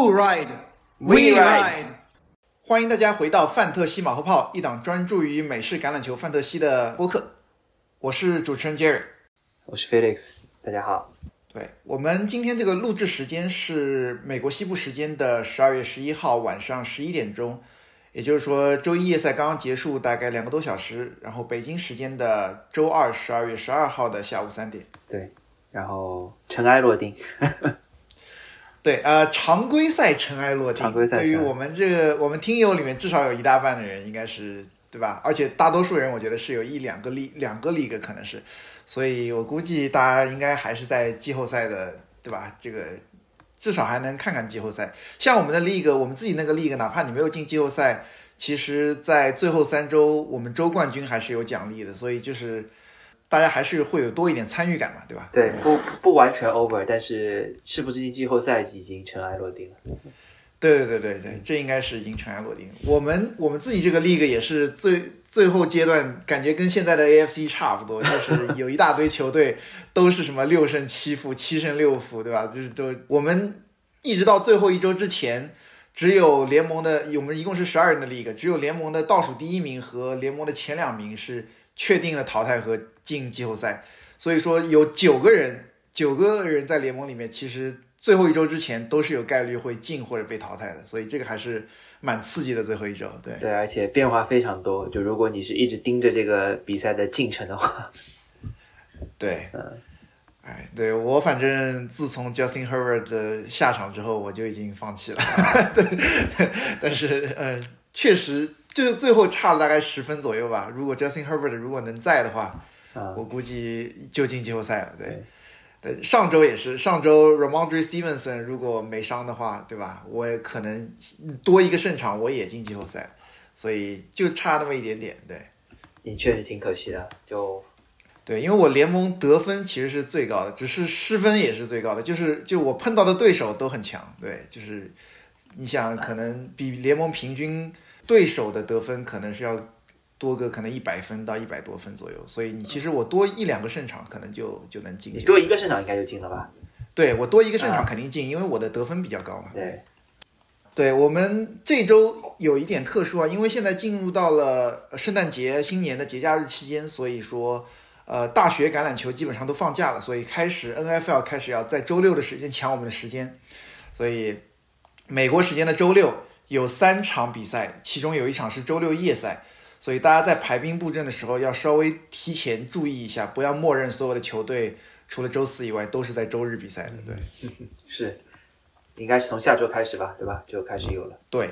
Who ride? We ride. 欢迎大家回到范特西马后炮，一档专注于美式橄榄球范特西的播客。我是主持人 Jerry， 我是 Felix， 大家好。 对，我们今天这个录制时间是美国西部时间的12月11号晚上11点钟，也就是说周一夜赛刚刚结束，大概2个多小时，然后北京时间的周二12月12号的下午3点。 对，然后尘埃落定。 对，常规赛尘埃落定。对于我们听友里面至少有一大半的人应该是，对吧？而且大多数人我觉得是有两个 league 可能是，所以我估计大家应该还是在季后赛的，对吧？这个至少还能看看季后赛。像我们的 league， 我们自己那个 league， 哪怕你没有进季后赛，其实在最后3周我们周冠军还是有奖励的，所以就是大家还是会有多一点参与感嘛，对吧？ 对，不完全 over， 但是是不是进季后赛已经尘埃落定了。 对，这应该是已经尘埃落定。我们自己这个 league 也是最后阶段，感觉跟现在的 AFC 差不多，就是有一大堆球队都是什么6胜7负、7胜6负，对吧？就是我们一直到最后一周之前，只有联盟的，我们一共是12人的 league， 只有联盟的倒数第1名和联盟的前2名是确定了淘汰和进季后赛，所以说有9个人在联盟里面，其实最后一周之前都是有概率会进或者被淘汰的，所以这个还是蛮刺激的最后一周。对， 而且变化非常多，就如果你是一直盯着这个比赛的进程的话， 对，对，我反正自从 Justin Herbert 的下场之后，我就已经放弃了。对，但是确实就最后差了大概10分左右吧。如果 Justin Herbert 如果能在的话，我估计就进季后赛了。对，上周也是，上周 Ramondre Stevenson 如果没伤的话，对吧？我也可能多一个胜场，我也进季后赛，所以就差那么一点点。对， 你确实挺可惜的， 对，因为我联盟得分其实是最高的，只是失分也是最高的，就我碰到的对手都很强。对，就是你想可能比联盟平均对手的得分可能是要多个可能100分到100多分左右，所以你其实我多1-2个胜场可能就能进。 你多一个胜场应该就进了吧？ 对，我多一个胜场肯定进，因为我的得分比较高嘛。对，我们这周有一点特殊啊，因为现在进入到了圣诞节、新年的节假日期间，所以说大学橄榄球基本上都放假了，所以NFL 开始要在周六的时间抢我们的时间，所以美国时间的周六有3场比赛，其中有1场是周六夜赛，所以大家在排兵布阵的时候要稍微提前注意一下，不要默认所有的球队除了周4以外都是在周日比赛的。对， 是，应该是从下周开始吧，对吧？就开始有了。 对。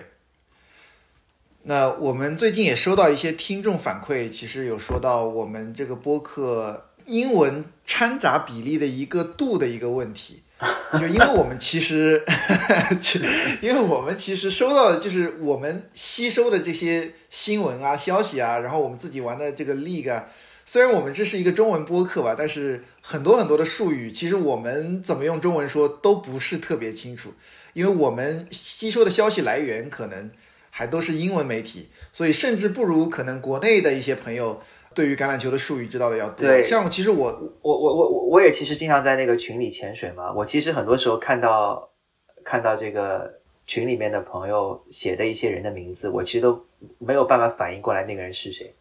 那我们最近也收到一些听众反馈，其实有说到我们这个播客英文掺杂比例的一个度的一个问题，就因为我们其实收到的就是我们吸收的这些新闻啊、消息啊，然后我们自己玩的这个 league 啊，虽然我们这是一个中文播客吧，但是很多的术语，其实我们怎么用中文说都不是特别清楚，因为我们吸收的消息来源可能还都是英文媒体，所以甚至不如可能国内的一些朋友对于橄榄球的术语知道的要多。 对， 像其实我也其实经常在那个群里潜水嘛，我其实很多时候看到这个群里面的朋友写的一些人的名字，我其实都没有办法反应过来那个人是谁。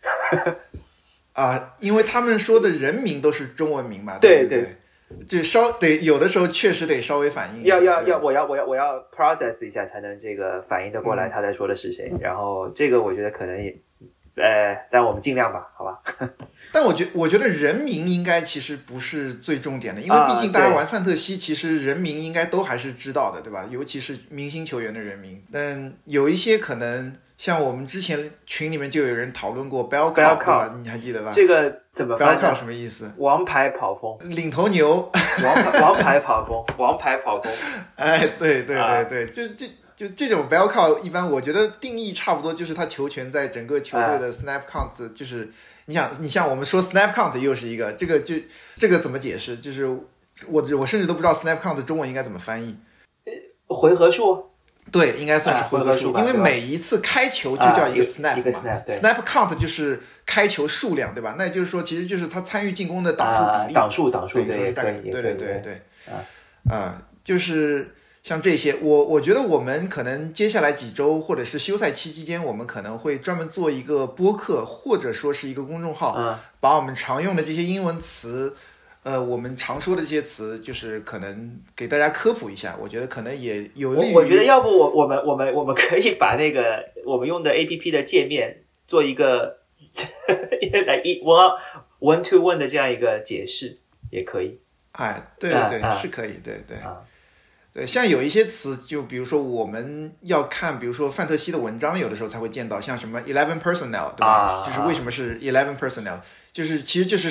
因为他们说的人名都是中文名嘛。 对， 就有的时候确实得稍微反应一下。 我要 process 一下才能这个反应得过来他在说的是谁。然后这个我觉得可能也但我们尽量吧，好吧。 但我觉得人名应该其实不是最重点的，因为毕竟大家玩范特西，其实人名应该都还是知道的，对吧？尤其是明星球员的人名。但有一些可能像我们之前群里面就有人讨论过 bell cow， 对吧？你还记得吧？ 这个怎么翻 bell cow 什么意思？ 王牌跑锋， 领头牛。 王牌跑锋，王牌跑锋。 对，就这种 bell cow 一般我觉得定义差不多，就是他球权在整个球队的 snap count，就是你像我们说 snap count 又是一个，这个怎么解释？就是我甚至都不知道 snap count 中文应该怎么翻译。 回合数。 对，应该算是回合数，因为每一次开球就叫一个 snap 嘛，snap count 就是开球数量，对吧？那也就是说，其实就是他参与进攻的档数比例， 档数， 对，对，就是就是像这些，我觉得我们可能接下来几周或者是休赛期间，我们可能会专门做一个播客，或者说是一个公众号，把我们常用的这些英文词，我们常说的这些词，就是可能给大家科普一下。我觉得可能也有利于。 我觉得要不我们可以把那个我们用的 APP 的界面做一个来one to one 的这样一个解释，也可以。 哎，对对对，是可以，对对。对，像有一些词，就比如说我们要看，比如说范特西的文章，有的时候才会见到，像什么 11 personnel， 对吧？就是为什么是11 personnel， 就是其实就是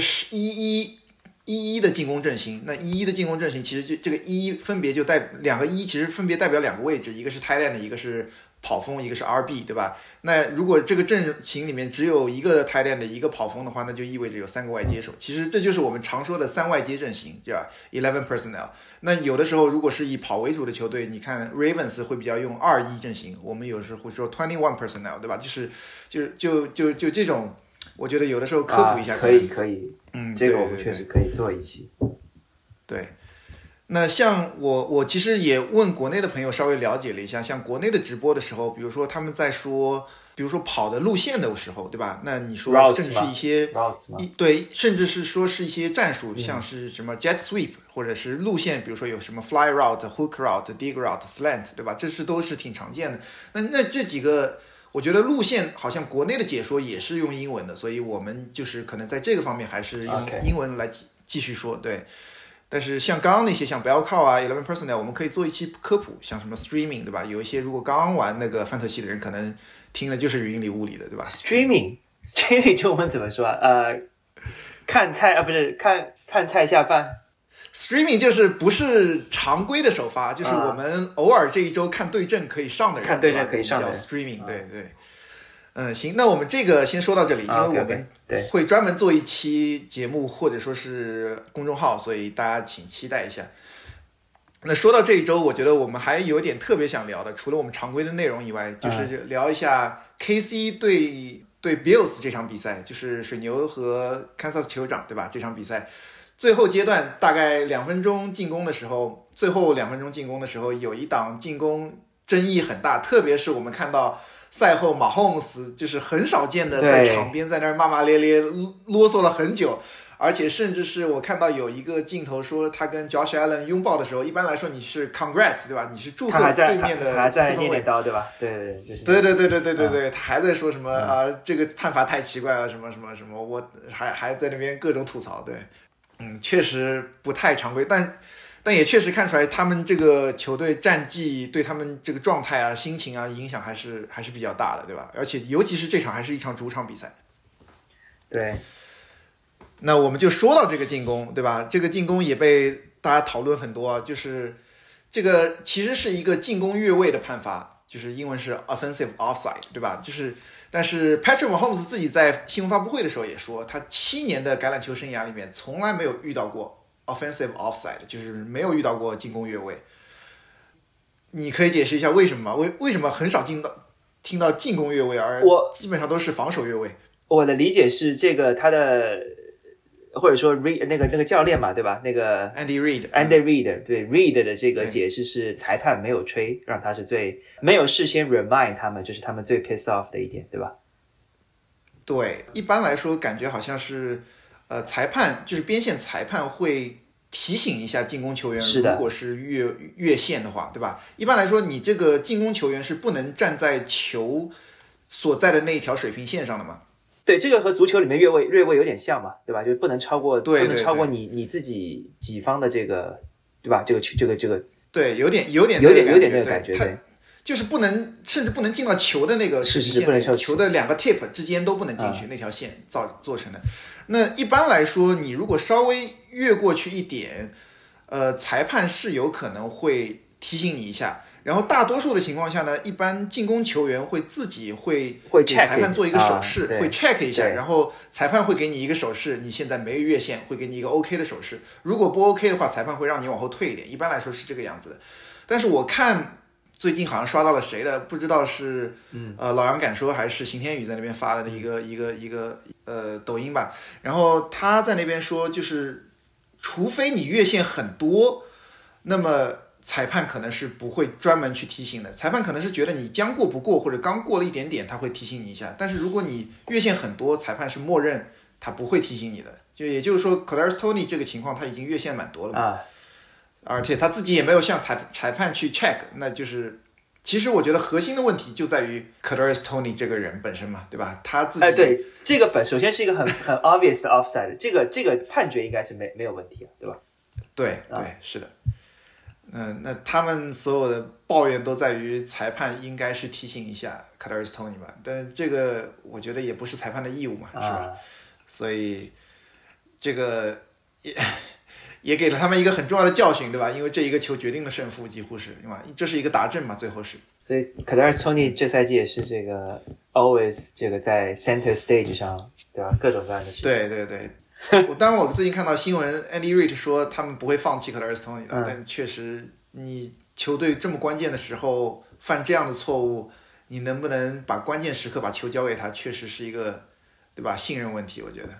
11的进攻阵型。那11的进攻阵型，其实这个11分别就两个1，其实分别代表两个位置，一个是 tight end， 一个是跑锋，一个是 RB， 对吧？那如果这个阵型里面只有一个 tight end 一个跑锋的话，那就意味着有3个外接手。其实这就是我们常说的3外接阵型，对吧？11 personnel。那有的时候如果是以跑为主的球队，你看 Ravens 会比较用2-1阵型，我们有时候会说21 personnel， 对吧？就这种，我觉得有的时候科普一下。 可以，这个我们确实可以做一期。 对。那像我其实也问国内的朋友稍微了解了一下，像国内的直播的时候，比如说他们在说，比如说跑的路线的时候，对吧？那你说甚至是一些对，甚至是说是一些战术，像是什么 jet sweep， 或者是路线，比如说有什么 fly route、hook route、dig route、slant， 对吧？这都是挺常见的。那这几个，我觉得路线好像国内的解说也是用英文的，所以我们就是可能在这个方面还是用英文来继续说，对。但是像刚刚那些像 bell cow 啊 11 personnel， 我们可以做一期科普，像什么 streaming， 对吧？有一些如果刚玩那个范特西的人，可能听了就是云里雾里的，对吧 ？streaming 中文怎么说啊？看菜啊，不是看菜下饭。 streaming 就是不是常规的首发，就是我们偶尔这一周看对阵可以上的人， 看对阵可以上的人叫 streaming， 对对。行，那我们这个先说到这里，因为我们会专门做一期节目或者说是公众号，所以大家请期待一下。那说到这一周，我觉得我们还有点特别想聊的，除了我们常规的内容以外，就是聊一下 KC 对 Bills 这场比赛，就是水牛和堪萨斯酋长，对吧？这场比赛最后阶段大概2分钟进攻的时候，最后2分钟进攻的时候，有一档进攻争议很大，特别是我们看到赛后马霍姆斯就是很少见的在场边在那儿骂骂咧咧啰嗦了很久，而且甚至是我看到有一个镜头说他跟 Josh Allen 拥抱的时候，一般来说你是 congrats， 对吧？你是祝贺对面的四分卫， 对吧？对，就是对，他还在说什么这个判罚太奇怪了，什么，我还在那边各种吐槽，对，确实不太常规，但也确实看出来他们这个球队战绩对他们这个状态啊、心情啊影响还是比较大的，对吧？而且尤其是这场还是一场主场比赛。 对。 那我们就说到这个进攻，对吧？这个进攻也被大家讨论很多啊，就是这个其实是一个进攻越位的判罚，就是英文是 offensive offside， 对吧？但是 Patrick Mahomes 自己在新闻发布会的时候也说，他7年的橄榄球生涯里面从来没有遇到过offensive offside， 就是没有遇到过进攻越位。你可以解释一下为什么吗？为什么很少听到进攻越位，而基本上都是防守越位？ 我的理解是这个他的或者说那个教练嘛，对吧？那个 Andy Reid， 对 Reid 的这个解释是裁判没有吹，让他是最没有事先 remind 他们，就是他们最 piss off 的一点，对吧？ 对，一般来说感觉好像是裁判就是边线裁判会提醒一下进攻球员，如果是越线的话，对吧？一般来说你这个进攻球员是不能站在球所在的那一条水平线上的嘛。 对，这个和足球里面越位有点像嘛，对吧？就是不能超过不能超过你自己己方的这个，对吧？这个对，有点那个感觉，对，就是不能，甚至不能进到球的那个水平线，球的2个 tip 之间都不能进去，那条线做成的。那一般来说，你如果稍微越过去一点，裁判是有可能会提醒你一下。然后大多数的情况下呢，一般进攻球员会自己会给裁判做一个手势，会 check 一下，然后裁判会给你一个手势，你现在没越线，会给你一个 OK 的手势。如果不 OK 的话，裁判会让你往后退一点。一般来说是这个样子的。但是我看最近好像刷到了谁的，不知道是老杨敢说还是邢天宇在那边发的一个抖音吧。然后他在那边说，就是除非你越线很多，那么裁判可能是不会专门去提醒的，裁判可能是觉得你将过不过或者刚过了一点点，他会提醒你一下。但是如果你越线很多，裁判是默认他不会提醒你的。就也就是说 Kadarius Toney 这个情况他已经越线蛮多了嘛，而且他自己也没有向裁判去 check， 那就是其实我觉得核心的问题就在于 Kadarius Toney 这个人本身嘛，对吧？他自己对，这个首先是一个很 obvious 的 offside， 这个判决应该是没有问题，对吧？ 对对，是的。那他们所有的抱怨都在于裁判应该是提醒一下 Kadarius Toney 吧，但这个我觉得也不是裁判的义务嘛，是吧？所以这个也给了他们一个很重要的教训，对吧？因为这一个球决定了胜负，几乎是，对吧？这是一个达阵嘛，最后是。 所以 Kadarius Toney 这赛季也是这个 always 这个在 center stage 上，对吧？各种各样的事情。 对对对。当然我最近看到新闻 Andy Reid 说他们不会放弃 Kadarius Toney 的，但确实你球队这么关键的时候犯这样的错误，你能不能把关键时刻把球交给他，确实是一个，对吧？信任问题，我觉得。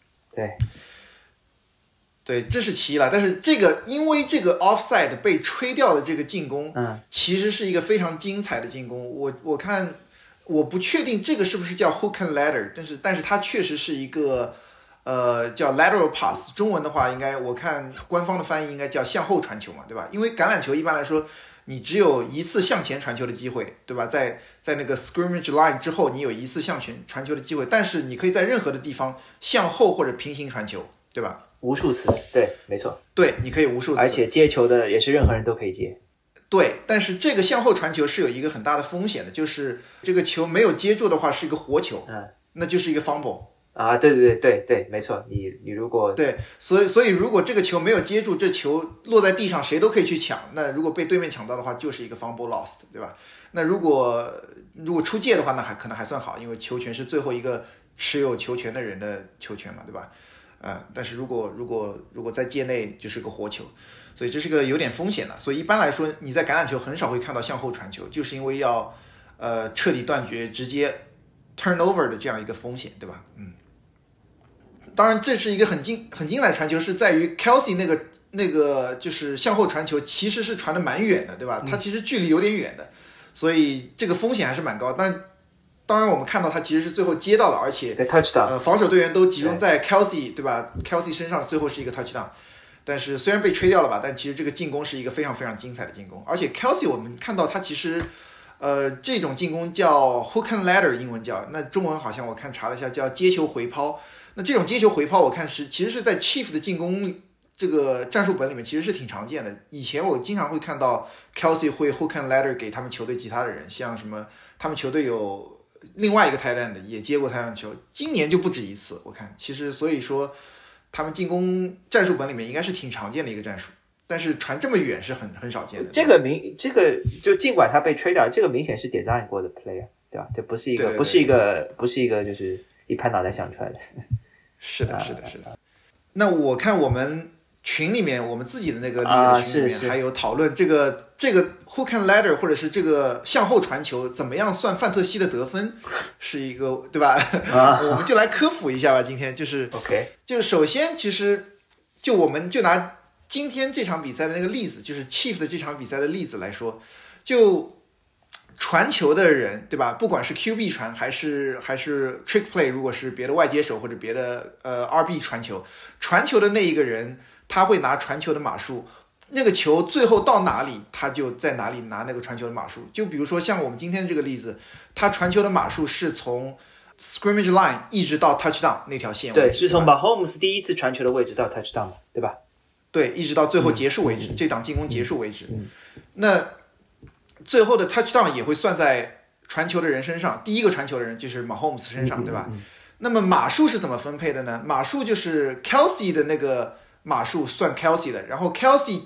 对，这是其一了。但是因为这个 offside 被吹掉的这个进攻，其实是一个非常精彩的进攻。我看我不确定这个是不是叫 hook and ladder， 但是它确实是一个叫 lateral pass， 中文的话应该我看官方的翻译应该叫向后传球嘛，对吧？因为橄榄球一般来说你只有一次向前传球的机会，对吧？在那个 scrimmage line 之后你有一次向前传球的机会，但是你可以在任何的地方向后或者平行传球，对吧？ 无数次，对，没错， 对，你可以无数次， 而且接球的也是任何人都可以接。 对，但是这个向后传球是有一个很大的风险的，就是这个球没有接住的话是一个活球，那就是一个 fumble。 对，没错，你如果对，所以如果这个球没有接住，这球落在地上谁都可以去抢，那如果被对面抢到的话就是一个 fumble lost， 对吧？那如果出界的话，那可能还算好，因为球权是最后一个持有球权的人的球权嘛，对吧？但是如果在界内就是个活球，所以这是个有点风险的。所以一般来说你在橄榄球很少会看到向后传球，就是因为要彻底断绝直接 turnover 的这样一个风险，对吧？当然这是一个很精彩的传球，是在于 Kelsey 那个就是向后传球其实是传的蛮远的，对吧？他其实距离有点远的，所以这个风险还是蛮高。但当然我们看到他其实是最后接到了，而且防守队员都集中在 Kelsey， 对吧？ Kelsey 身上最后是一个 touchdown， 但是虽然被吹掉了吧，但其实这个进攻是一个非常非常精彩的进攻。而且 Kelsey 我们看到他其实这种进攻叫 hook and ladder， 英文叫，那中文好像我看查了一下叫接球回抛。那这种接球回抛我看其实是在 Chief 的进攻这个战术本里面其实是挺常见的。以前我经常会看到 Kelsey 会 hook and ladder 给他们球队其他的人，像什么他们球队有另外一个 tight end 也接过他们球，今年就不止一次。我看其实所以说他们进攻战术本里面应该是挺常见的一个战术，但是传这么远是很少见的。 这个就尽管他被吹掉，这个明显是 design 过的 play， 对吧？这不是一个就是一拍脑袋想出来的。 是的。那我看我们群里面，我们自己的那个的群里面还有讨论这个 hook and ladder 或者是这个向后传球怎么样算范特西的得分，是一个对吧？我们就来科普一下吧。今天就是 OK， 就首先其实我们就拿今天这场比赛的那个例子，就是 Chief 的这场比赛的例子来说，就传球的人，对吧？不管是 QB 传还是 trick play， 如果是别的外接手或者别的RB 传球的那一个人，他会拿传球的码数，那个球最后到哪里，他就在哪里拿那个传球的码数。就比如说像我们今天这个例子，他传球的码数是从 scrimmage line 一直到 touchdown 那条线位置， 对，是从 Mahomes 第一次传球的位置到 touchdown， 对吧？ 对，一直到最后结束为止，这档进攻结束为止。那最后的 touchdown 也会算在传球的人身上，第一个传球的人就是 Mahomes 身上，对吧？那么码数是怎么分配的呢？码数就是 Kelsey 的那个码数算 Kelsey 的，然后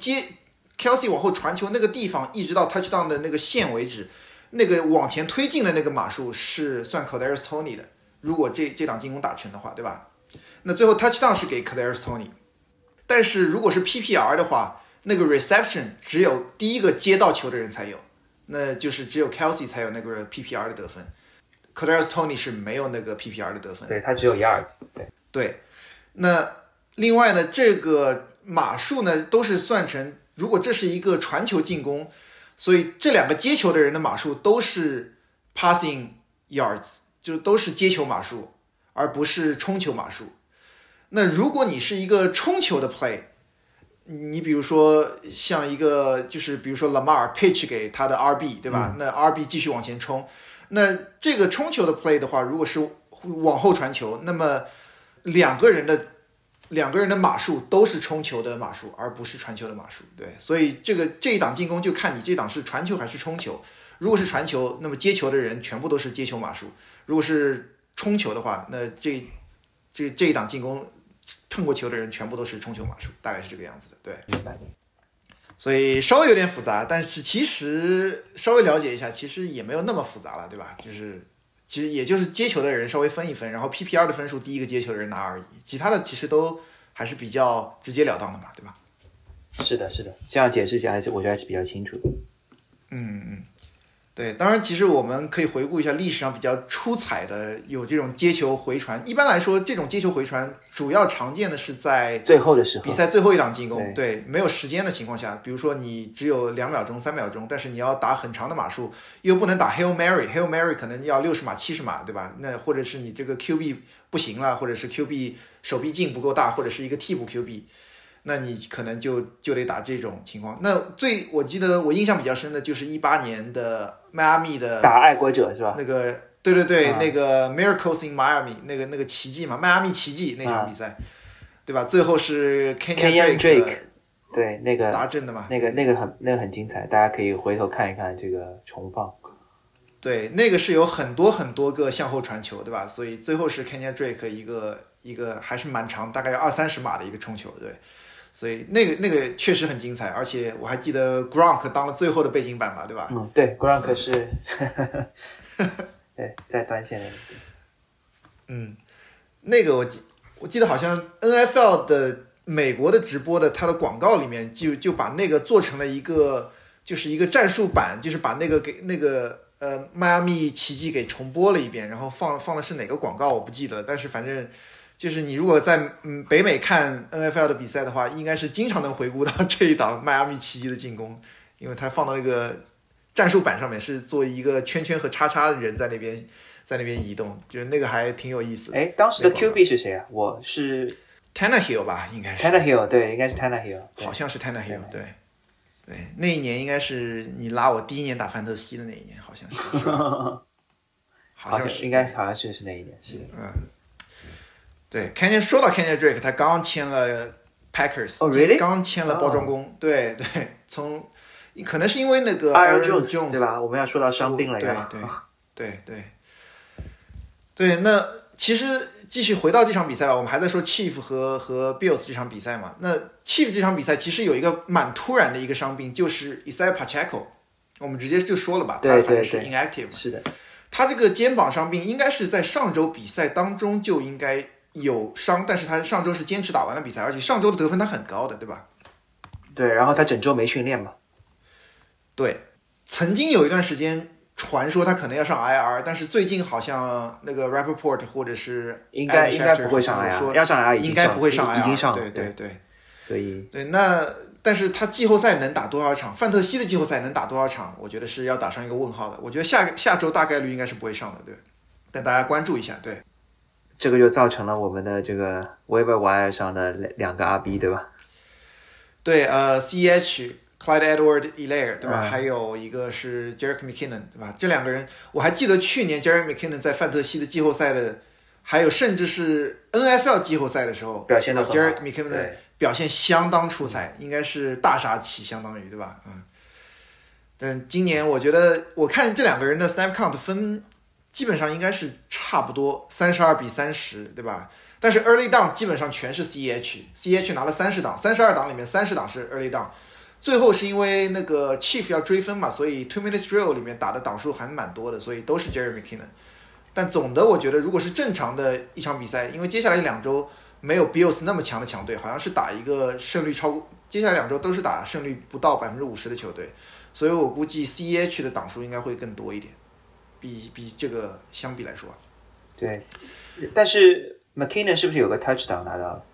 Kelsey 往后传球那个地方一直到 touchdown 的那个线为止，那个往前推进的那个码数是算 Kadarius Toney 的，如果这档进攻打成的话，对吧？那最后 touchdown 是给 Kadarius Toney， 但是如果是 PPR 的话，那个 reception 只有第一个接到球的人才有，那就是只有 Kelsey 才有那个 PPR 的得分， Kadarius Toney 是没有那个 PPR 的得分， 对，他只有 yards。 对， 那另外呢，这个码数呢都是算成如果这是一个传球进攻，所以这两个接球的人的码数都是 passing yards， 就都是接球码数，而不是冲球码数。那如果你是一个冲球的 play， 你比如说像一个就是比如说 Lamar pitch 给他的 RB 对吧？那 RB 继续往前冲，那这个冲球的 play 的话，如果是往后传球，那么两个人的码数都是冲球的码数，而不是传球的码数。对，所以这一档进攻就看你这档是传球还是冲球。如果是传球，那么接球的人全部都是接球码数；如果是冲球的话，那这一档进攻碰过球的人全部都是冲球码数，大概是这个样子的。对， 明白。 所以稍微有点复杂，但是其实稍微了解一下，其实也没有那么复杂了，对吧？其实也就是接球的人稍微分一分，然后 PPR 的分数第一个接球的人拿而已，其他的其实都还是比较直截了当的嘛，对吧？ 是的，这样解释起来我觉得还是比较清楚的。 对，当然其实我们可以回顾一下历史上比较出彩的有这种接球回传。一般来说，这种接球回传主要常见的是在最后的时候， 比赛最后一档进攻，对，没有时间的情况下，比如说你只有2秒钟、3秒钟，但是你要打很长的码数，又不能打 Hail Mary，Hail Mary 可能要60码、70码，对吧？那或者是你这个 QB 不行了，或者是 QB 手臂劲不够大，或者是一个替补 QB。那你可能就得打这种情况。那我记得我印象比较深的就是18年的迈阿密的打爱国者是吧？ 那个对、那个 Miracles in Miami 那个奇迹嘛，迈阿密奇迹那场比赛，对吧？最后是 Kenyan Drake 对那个达阵的嘛， 那个很精彩，大家可以回头看一看这个重放。 对，那个是有很多个向后传球，对吧？所以最后是 Kenyan Drake 一个还是蛮长，大概要20-30码的一个冲球，对。所以那个确实很精彩，而且我还记得 Gronk 当了最后的背景板嘛，对吧？ 对 Gronk 是对在端线那个我记得好像 NFL 的美国的直播的它的广告里面就把那个做成了一个就是一个战术版，就是把那个给那个迈阿密奇迹给重播了一遍，然后放的是哪个广告我不记得了，但是反正。就是你如果在北美看 NFL 的比赛的话，应该是经常能回顾到这一档迈阿密奇迹的进攻，因为它放到那个战术板上面是做一个圈圈和叉叉的人在那边移动，就那个还挺有意思的。 哎，当时的 QB 是谁啊？我是 Tannehill 吧，应该是 Tannehill， 对，应该是 Tannehill， 好像是 Tannehill， 对，那一年应该是你拉我第一年打范特西的那一年，好像是，是吧？好像是， 应该好像是那一年，是的， 对，说到 Kenyan Drake， 他刚签了 Packers， really？ 刚签了包装工，对，从可能是因为那个 Aaron Jones 对吧？我们要说到伤病了， 对，那其实继续回到这场比赛吧，我们还在说 Chief 和 Bills 这场比赛嘛。那 Chief 这场比赛其实有一个蛮突然的一个伤病，就是 Isaiah Pacheco， 我们直接就说了吧，他反正是 inactive， 是的， 他这个肩膀伤病应该是在上周比赛当中就应该有伤，但是他上周是坚持打完了比赛，而且上周的得分他很高的，对吧？ 对，然后他整周没训练嘛。 对，曾经有一段时间传说他可能要上 IR， 但是最近好像那个 Rappaport 或者是应该不会上 IR， 要上 IR 应该不会上 IR， 已经上了，对， 所以对但是他季后赛能打多少场？范特西的季后赛能打多少场？我觉得是要打上一个问号的。我觉得下周大概率应该是不会上的，对，但大家关注一下，对。 这个就造成了我们的这个 Waiver Wire 上的2个 RB， 对吧？ 对，CH Clyde Edwards-Helaire 对吧？还有一个是 Jerick McKinnon 对吧？这两个人我还记得去年 Jerick McKinnon 在范特西的季后赛的，还有甚至是 NFL 季后赛的时候表现得很好 ，Jerick McKinnon 的表现相当出彩，应该是大杀器，相当于对吧？但今年我觉得我看这两个人的 snap count 分基本上应该是差不多32-30，对吧？但是 early down 基本上全是 CH 拿了30档，32档里面30档是 early down， 最后是因为那个 Chief 要追分嘛，所以 2 minutes drill 里面打的档数还蛮多的，所以都是 Jerick McKinnon。但总的我觉得如果是正常的一场比赛，因为接下来2周没有 Bills 那么强的强队，好像是打一个胜率超过，接下来2周都是打胜率不到50%的球队，所以我估计 CH 的档数应该会更多一点，比这个相比来说。 对，但是 McKinnon 是不是有个 touchdown 拿到了？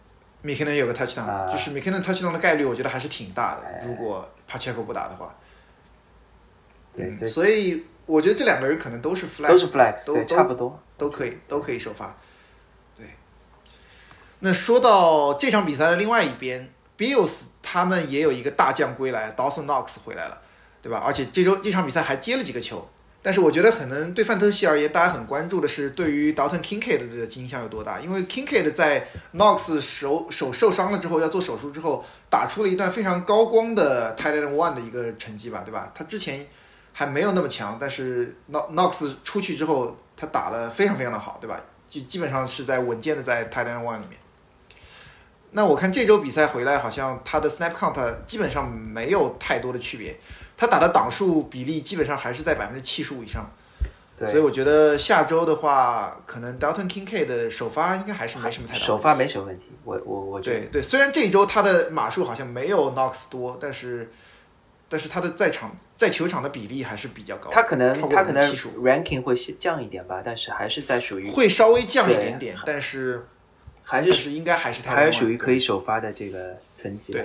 McKinnon 有个 touchdown，就是 McKinnon touchdown 的概率我觉得还是挺大的，如果 Pacheco 不打的话。 对， 所以我觉得这两个人可能都是 flex， 都是 flex， 对，差不多， 都可以首发。对。那说到这场比赛的另外一边 ，Bills 他们也有一个大将归来 ，Dawson Knox 回来了，对吧？而且这场比赛还接了几个球。但是我觉得可能对范特西而言，大家很关注的是对于 Dalton Kincaid 的影响有多大，因为 Kincaid 在 Knox 手受伤了之后，要做手术之后，打出了一段非常高光的 Tight End 1的一个成绩吧，对吧？他之前还没有那么强，但是 Knox 出去之后，他打得非常非常的好，对吧？就基本上是在稳健的在 Tight End 1里面。那我看这周比赛回来，好像他的 snap count 基本上没有太多的区别，他打的档数比例基本上还是在75%以上。 对， 所以我觉得下周的话，可能 Dalton Kincaid 的首发应该还是没什么太大问题。 首发没什么问题，我觉得。 对，虽然这一周他的码数好像没有 Knox 多，但是他的在球场的比例还是比较高的。 他可能 ranking 会降一点吧，但是还是在属于会稍微降一点点，但是还是应该还是还是属于可以首发的这个层级。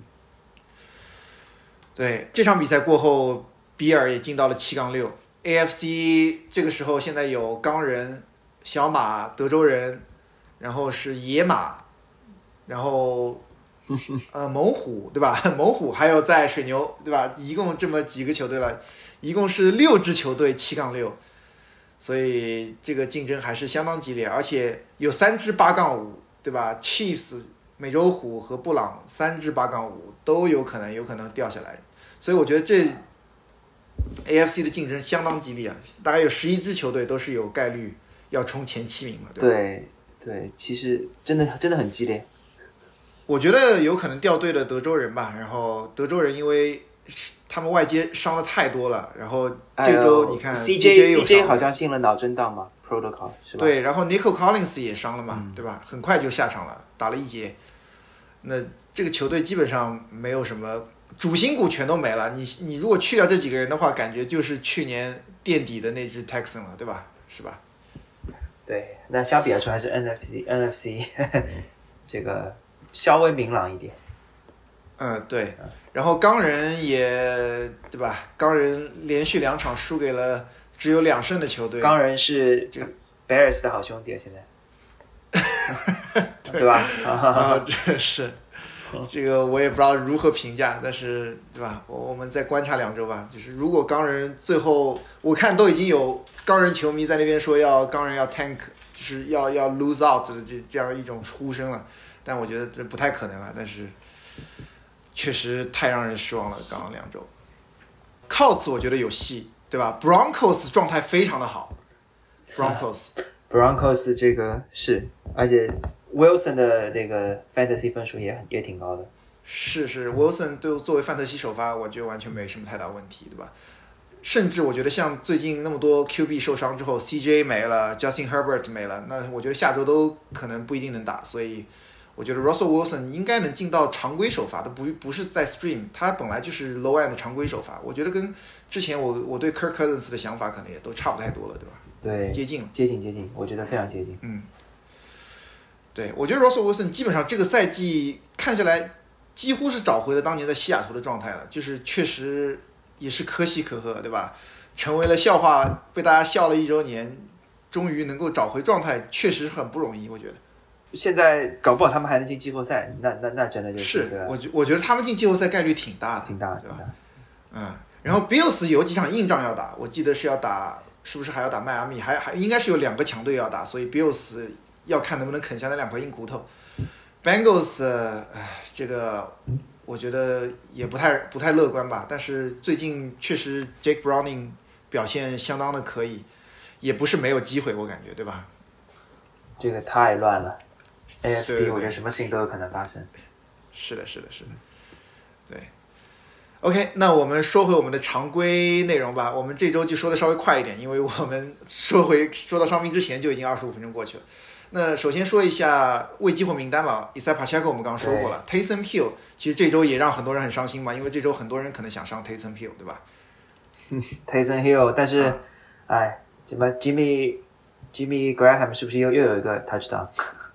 对，这场比赛过后，比尔也进到了7-6。AFC 这个时候现在有钢人、小马、德州人，然后是野马，然后猛虎，对吧？猛虎还有在水牛，对吧？一共这么几个球队了，一共是6支球队7-6，所以这个竞争还是相当激烈，而且有3支8-5，对吧 ？Chiefs、美洲虎和布朗3支8-5都有可能掉下来，所以我觉得这 AFC 的竞争相当激烈啊，大概有11支球队都是有概率要冲前7名嘛，对吧？ 对，其实真的很激烈。 我觉得有可能掉队的德州人吧，然后德州人因为他们外接伤的太多了，然后这周你看 CJ 好像进了脑震荡嘛 ，protocol 是吧？ 对，然后 Nico Collins 也伤了嘛，对吧？很快就下场了，打了1节。那这个球队基本上没有什么主心骨，全都没了。你如果去掉这几个人的话，感觉就是去年垫底的那支 Texan 了，对吧？是吧？ 对，那相比来说还是 NFC 这个稍微明朗一点。 对。然后钢人也对吧？钢人连续2场输给了只有2胜的球队。 钢人是这个 Bears 的好兄弟，现在对吧？ 这是这个我也不知道如何评价，但是对吧？我们再观察2周吧。就是如果钢人最后，我看都已经有钢人球迷在那边说钢人要 tank， 就是要 lose out 的这样一种呼声了，但我觉得这不太可能了。但是确实太让人失望了，刚刚2周。Colts 我觉得有戏，对吧 ？Broncos 状态非常的好 ，Broncos 这个是，而且 Wilson 的那个 fantasy 分数也挺高的。 是 Wilson 作为范特西首发，我觉得完全没什么太大问题，对吧？甚至我觉得像最近那么多 QB 受伤之后 ，CJ 没了 ，Justin Herbert 没了，那我觉得下周都可能不一定能打，所以我觉得 Russell Wilson 应该能进到常规首发的，不是在 stream， 他本来就是 low end 的常规首发，我觉得跟之前我对 Kirk Cousins 的想法可能也都差不太多了，对吧？ 对， 接近， 我觉得非常接近。 对，我觉得 Russell Wilson 基本上这个赛季看下来，几乎是找回了当年在西雅图的状态了，就是确实也是可喜可贺，对吧？成为了笑话，被大家笑了1周年，终于能够找回状态，确实很不容易，我觉得。 现在搞不好他们还能进季后赛，那真的就是我觉得他们进季后赛概率挺大的，对吧？然后 Bills 有几场硬仗要打，我记得是要打，是不是还要打迈阿密？还应该是有2个强队要打，所以 Bills 要看能不能啃下那2块硬骨头。Bengals 这个我觉得也不太乐观吧，但是最近确实 Jake Browning 表现相当的可以，也不是没有机会，我感觉，对吧？ 这个太乱了。AFC 我觉得什么事情都有可能发生。 是的，对。OK， 那我们说回我们的常规内容吧。我们这周就说的稍微快一点，因为我们说到伤病之前就已经25分钟过去了。那首先说一下未激活名单吧。Isaiah Pacheco 我们刚刚说过了 ，Taysom Hill 其实这周也让很多人很伤心嘛，因为这周很多人可能想上 Taysom Hill， 对吧 ？Taysom Hill， 但是，什么 Jimmy Graham 是不是又有一个 touchdown？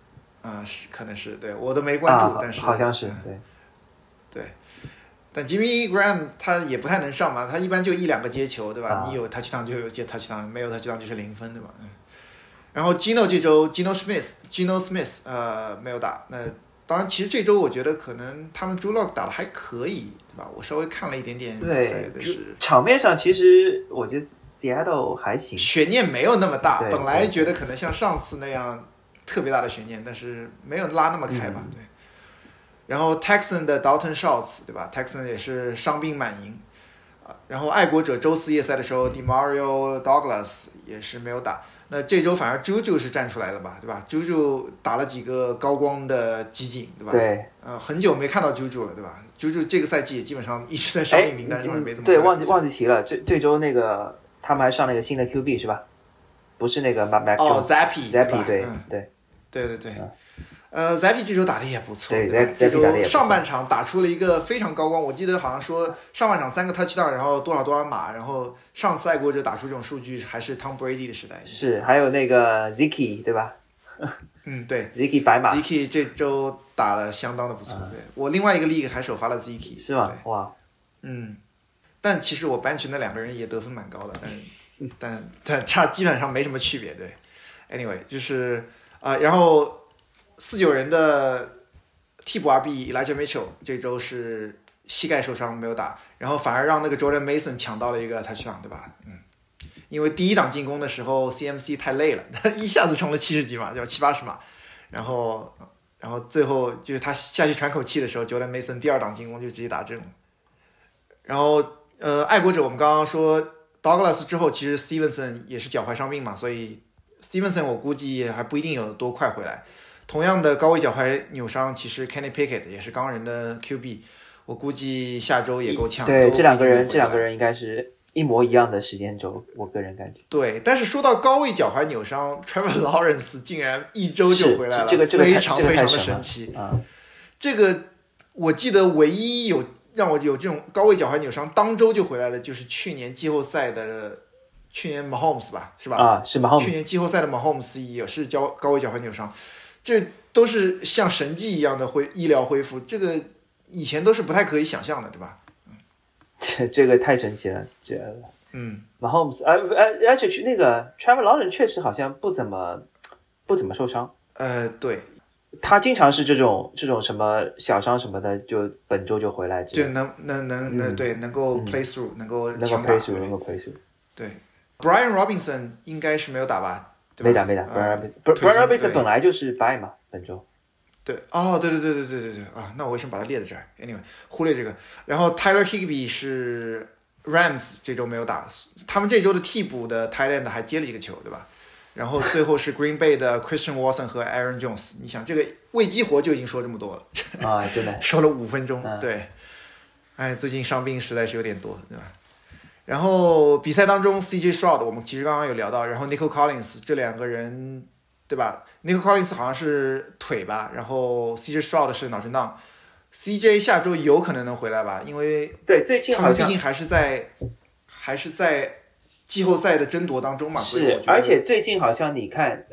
是可能是对我都没关注，但是好像是对。但 Jimmy Graham 他也不太能上嘛，他一般就1-2个接球，对吧？你有 touchdown 就有touchdown， 没有 touchdown 就是0分，对吧？然后 Geno 这周 Geno Smith 没有打，那当然其实这周我觉得可能他们 Drew Lock 打的还可以，对吧？我稍微看了一点点比赛的是场面上其实我觉得 Seattle 还行， 悬念没有那么大， 对本来觉得可能像上次那样特别大的悬念，但是没有拉那么开吧，对。然后 Texan 的 Dalton Schultz 对吧 ？Texan 也是伤病满营然后爱国者周4夜赛的时候 ，Demario Douglas 也是没有打。那这周反而 Juju 是站出来了吧，对吧 ？Juju 打了几个高光的集锦，对吧？ 对。 很久没看到 Juju 了，对吧 ？Juju 这个赛季也基本上一直在伤病名单上，没怎么对，忘记提了，这周那个他们还上那个新的 QB 是吧？不是那个 Mac Zappy 对。Zappy 这周打的也不错， 对， 这周上半场打出了一个非常高光，我记得好像说上半场3个 touchdown， 然后多少码，然后上次爱国者打出这种数据还是 Tom Brady 的时代。 是，还有那个 Zeke 对吧？ 对 ，Zeke 白马 ，Zeke 这周打了相当的不错，对我另外一个 league 还首发了 Zeke， 是吗？哇， 但其实我bench那2个人也得分蛮高的，但差基本上没什么区别，对。Anyway， 就是然后49人的替补 RB Elijah Mitchell 这周是膝盖受伤没有打，然后反而让那个 Jordan Mason 抢到了一个 touchdown， 对吧？因为第一档进攻的时候 CMC 太累了，他一下子冲了70几码，对吧？70-80码，然后最后就是他下去喘口气的时候 ，Jordan Mason 第2档进攻就直接打正了。然后爱国者我们刚刚说 Douglas 之后，其实 Stevenson 也是脚踝伤病嘛，所以 Stevenson 我估计还不一定有多快回来。同样的高位脚踝扭伤，其实 Kenny Pickett 也是钢人的 QB， 我估计下周也够呛。 对，这两个人应该是一模一样的时间轴，我个人感觉。 对，但是说到高位脚踝扭伤 ，Trevor Lawrence 竟然1周就回来了， 这个非常非常的神奇。这个我记得唯一让我有这种高位脚踝扭伤当周就回来了，就是去年季后赛的。去年 Mahomes 吧，是吧？ 是 Mahomes。 去年季后赛的 Mahomes 也是高位脚踝扭伤，这都是像神迹一样的医疗恢复，这个以前都是不太可以想象的，对吧？ 这个太神奇了，Mahomes 而且那个 Trevor Lawrence 确实好像不怎么受伤。 对。 他经常是这种什么小伤什么的，就本周就回来， 就能够 play through， 能够 play through。 对。Brian Robinson 应该是没有打吧？ 没打。Brian Robinson 本来就是 bye 嘛，本周。 对，对那我为什么把它列在这儿 ？Anyway， 忽略这个。然后 Tyler Higbee 是 Rams 这周没有打，他们这周的替补的 tight end 还接了几个球，对吧？然后最后是 Green Bay 的 Christian Watson 和 Aaron Jones， 你想这个喂鸡活就已经说这么多了真的说了5分钟，对。最近伤病实在是有点多，对吧？然后比赛当中 CJ Stroud 我们其实刚刚有聊到，然后 Nico Collins 这2个人，对吧？ Nico Collins 好像是腿吧，然后 CJ Stroud 是脑震荡。CJ 下周有可能能回来吧，因为对最近好像他们毕竟还是在季后赛的争夺当中嘛。 是，而且最近好像你看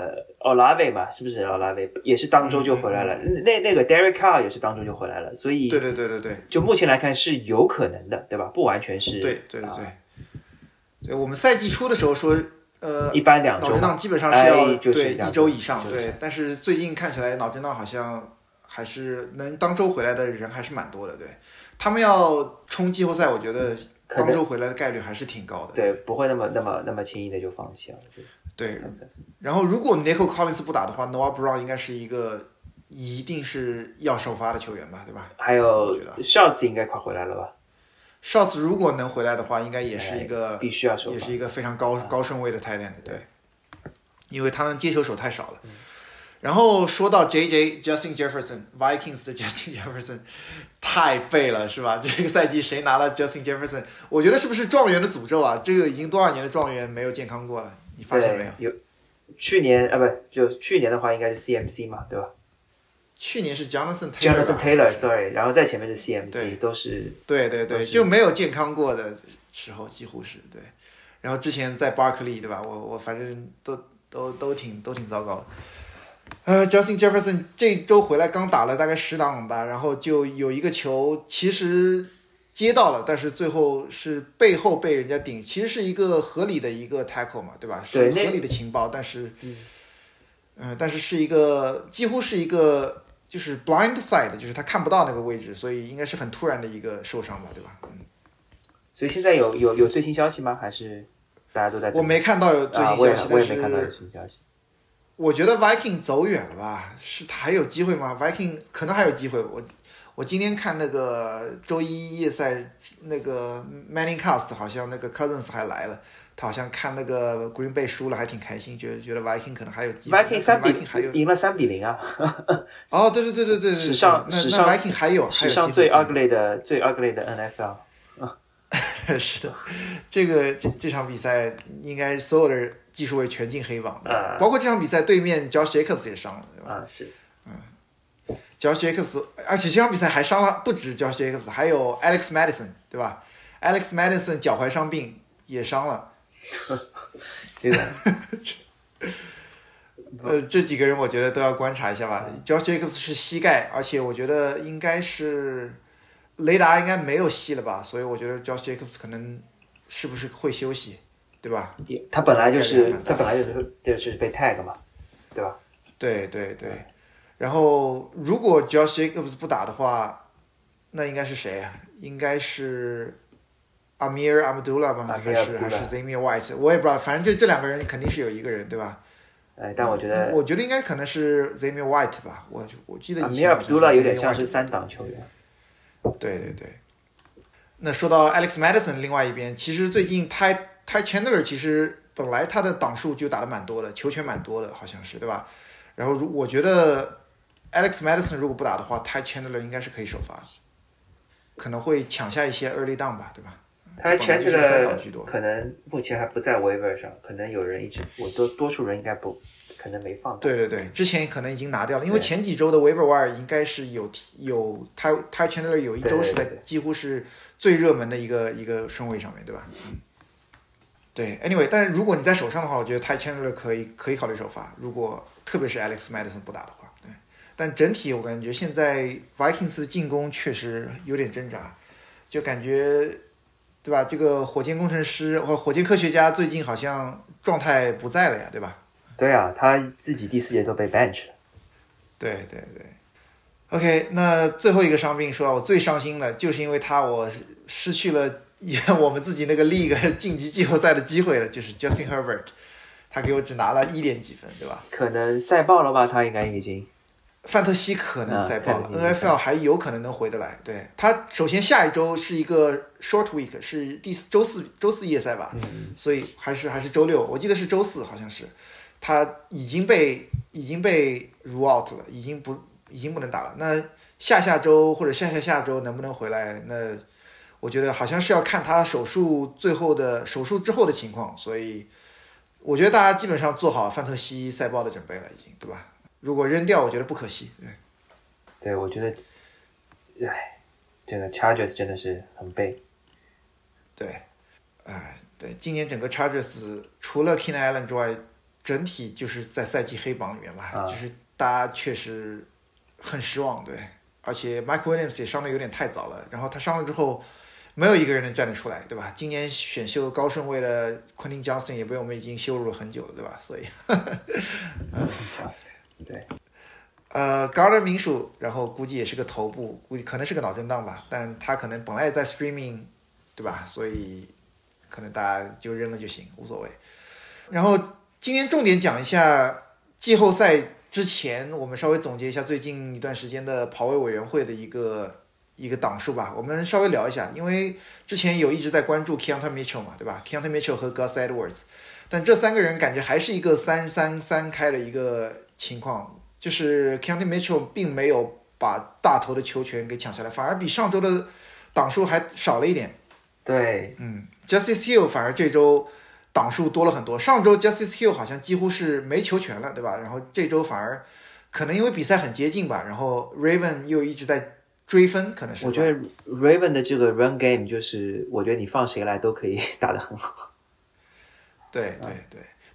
Olave 嘛，是不是 Olave 也是当周就回来了，那个 Derek Carr 也是当周就回来了，所以对， 就目前来看是有可能的，对吧？不完全是。 对，我们赛季初的时候说一般2周脑震荡基本上是要对 1周以上，对，但是最近看起来脑震荡好像还是能当周回来的人还是蛮多的，对，他们要冲季后赛，我觉得当周回来的概率还是挺高的， 对，不会那么轻易的就放弃了， 对。然后如果 Nico Collins 不打的话 ，Noah Brown 应该是一定是要首发的球员吧，对吧？ 还有 Schultz 应该快回来了吧 ？Schultz 如果能回来的话，应该也是一个必须要首发， 也是一个非常高顺位的 tight end， 对，因为他们接球手太少了。然后说到 Justin Jefferson Vikings 的 Justin Jefferson 太背了，是吧？这个赛季谁拿了 Justin Jefferson？ 我觉得是不是状元的诅咒啊？这个已经多少年的状元没有健康过了，你发现没有？ 去年的话应该是 CMC 嘛，对吧？ 去年是 Jonathan Taylor，sorry， 然后在前面是 CMC， 都是对，就没有健康过的时候，几乎是对。然后之前在 Barkley 对吧？我反正都挺糟糕的。 Justin Jefferson 这周回来刚打了大概10档吧，然后就有一个球其实接到了，但是最后是背后被人家顶，其实是一个合理的一个 tackle 嘛，对吧？是合理的情报，但是但是是一个几乎是一个就是 blind side， 就是他看不到那个位置，所以应该是很突然的一个受伤吧，对吧？ 所以现在有最新消息吗？还是大家都在？ 我没看到有最新消息， 我也没看到有最新消息。 我觉得 Viking 走远了吧？是他还有机会吗 ？Viking 可能还有机会。我今天看那个周一夜赛那个 Manning Cast， 好像那个 Cousins 还来了，他好像看那个 Green Bay 输了还挺开心，觉得 Viking 可能还有机会。 Viking 赢了3-0啊！ 哦，对， 史上那 Viking 还有史上最 ugly 的 NFL。 是的，这场比赛应该所有的技术位全进黑榜的，包括这场比赛对面 Josh Jacobs 也伤了，对吧？ 是。 Josh Jacobs， 而且这场比赛还伤了不止 Josh Jacobs， 还有 Alex Madison， 对吧 ？Alex Madison 脚踝伤病也伤了。 这个， 这几个人我觉得都要观察一下吧。Josh Jacobs 是膝盖，而且我觉得应该是雷达应该没有戏了吧，所以我觉得 Josh Jacobs 可能是不是会休息，对吧？ 他本来就是被 tag 嘛，对吧？ 对。然后如果 Josh Jacobs 不打的话，那应该是谁啊？应该是 Amir Abdullah 吗？还是 Zamir White？ 我也不知道，反正这两个人肯定是有一个人，对吧？ 但我觉得应该可能是 Zamir White 吧，我记得以前 Amir Abdullah 有点像是3档球员。 对。那说到 Alex Madison， 另外一边，其实最近 Ty Chandler 其实本来他的档数就打得蛮多的，球权蛮多的，好像是对吧？然后我觉得 Alex Madison 如果不打的话 ，Ty Chandler 应该是可以首发，可能会抢下一些 early down 吧，对吧 ？Ty Chandler 可能目前还不在 waiver 上，可能有人一直，多数人应该不可能没放到。 对，之前可能已经拿掉了，因为前几周的 waiver wire 应该是有 Ty Chandler 有一周是在几乎是最热门的一个顺位上面，对吧？对 ，anyway， 但是如果你在手上的话，我觉得 Ty Chandler 可以考虑首发，如果特别是 Alex Madison 不打的话，对。但整体我感觉现在 Vikings 进攻确实有点挣扎，就感觉，对吧？这个火箭工程师或火箭科学家最近好像状态不在了呀，对吧？ 对啊，他自己第4节都被 bench 了。 对。OK， 那最后一个伤病说到我最伤心的，就是因为我失去了我们自己那个 league 晋级季后赛的机会了，就是 Justin Herbert， 他给我只拿了1点几分，对吧？ 可能赛爆了吧，他应该已经。 范特西可能赛爆了，NFL 还有可能能回得来。对，他首先下一周是一个 short week， 是周四夜赛吧，所以还是周六，我记得是周四，好像是。他已经被 rule out 了，已经不能打了。那下周或者下周能不能回来？那我觉得好像是要看他手术之后的情况，所以我觉得大家基本上做好范特西赛爆的准备了，已经，对吧？如果扔掉，我觉得不可惜。 对，我觉得，这个 Chargers 真的是很背。 对，对，今年整个 Chargers 除了 Keenan Allen 之外，整体就是在赛季黑榜里面吧，就是大家确实很失望，对。而且 Mike Williams 也伤得有点太早了，然后他伤了之后，没有一个人能站得出来，对吧？今年选秀高顺位的 Quentin Johnson 也被我们已经羞辱了很久了，对吧？所以， 对 ，Gardner Minshew，然后估计也是个头部，估计可能是个脑震荡吧，但他可能本来也在 streaming， 对吧？所以可能大家就扔了就行，无所谓。然后今天重点讲一下季后赛之前，我们稍微总结一下最近一段时间的跑位委员会的一个档数吧，我们稍微聊一下，因为之前有一直在关注 Keontae Mitchell 嘛，对吧 ？Keontae Mitchell 和 Gus Edwards， 但这3个人感觉还是一个3-3-3开的一个情况。就是 Keontae Mitchell 并没有把大头的球权给抢下来，反而比上周的档数还少了一点。 对 ，Justice Hill 反而这周档数多了很多。上周 Justice Hill 好像几乎是没球权了，对吧？然后这周反而可能因为比赛很接近吧，然后 Raven 又一直在追分，可能是。 我觉得 Raven 的这个 run game 就是，我觉得你放谁来都可以打得很好。 对。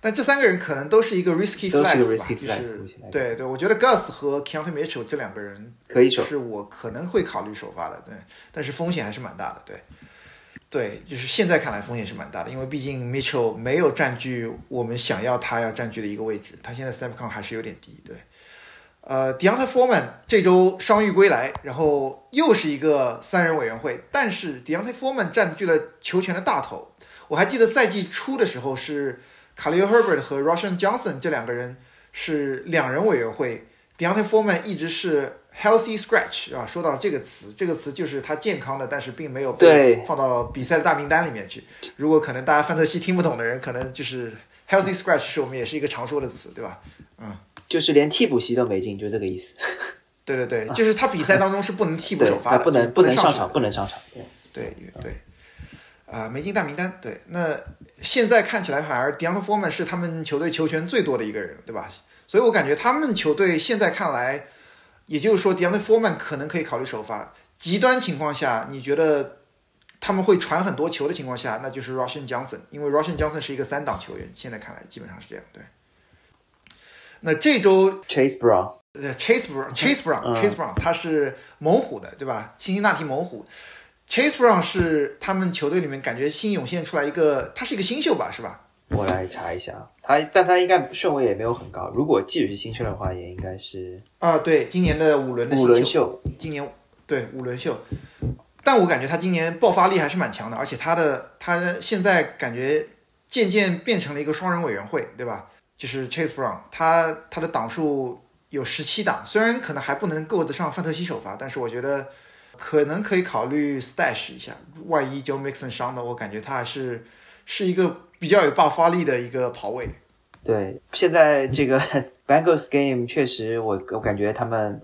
但这3个人可能都是一个 risky 都是 flex 吧， risky 就 flex 是目前来看对对，我觉得 Gus 和 Keontae Mitchell 这2个人可以守， 是我可能会考虑首发的，对，但是风险还是蛮大的，对。对，就是现在看来风险是蛮大的，因为毕竟 Mitchell 没有占据我们想要他要占据的一个位置，他现在 snap count 还是有点低。对，D'Onta Foreman 这周伤愈归来，然后又是一个3人委员会，但是 D'Onta Foreman 占据了球权的大头。我还记得赛季初的时候是 Khalil Herbert 和 Roschon Johnson 这2个人是2人委员会 ，D'Onta Foreman 一直是healthy scratch 啊，说到这个词就是他健康的，但是并没有被放到比赛的大名单里面去。如果可能大家范特西听不懂的人，可能就是 healthy scratch 是我们也是一个常说的词，对吧？ 就是连替补席都没进，就这个意思。 对对对，就是他比赛当中是不能替补首发的， 不能上场，不能上场。 对，没进大名单。对，那现在看起来反而 D'Onta Foreman 是他们球队球权最多的一个人，对吧？所以我感觉他们球队现在看来。也就是说 D'Onta Foreman 可能可以考虑首发，极端情况下你觉得他们会传很多球的情况下，那就是 Roschon Johnson， 因为 Roschon Johnson 是一个3档球员，现在看来基本上是这样。对，那这周 Chase Brown Brown 他是猛虎的，对吧？辛辛那提猛虎 Chase Brown 是他们球队里面感觉新涌现出来一个，他是一个新秀吧，是吧？ 我来查一下，但他应该顺位也没有很高。如果即使是新秀的话，也应该是对，今年的5轮的新秀， 今年对5轮秀。但我感觉他今年爆发力还是蛮强的，而且他现在感觉渐渐变成了一个双人委员会，对吧？就是 Chase Brown， 他的档数有17档，虽然可能还不能够得上范特西首发，但是我觉得可能可以考虑 stash 一下。万一 Joe Mixon 伤了，我感觉他还是一个比较有爆发力的一个跑位。 对，现在这个 Bengals game 确实我感觉他们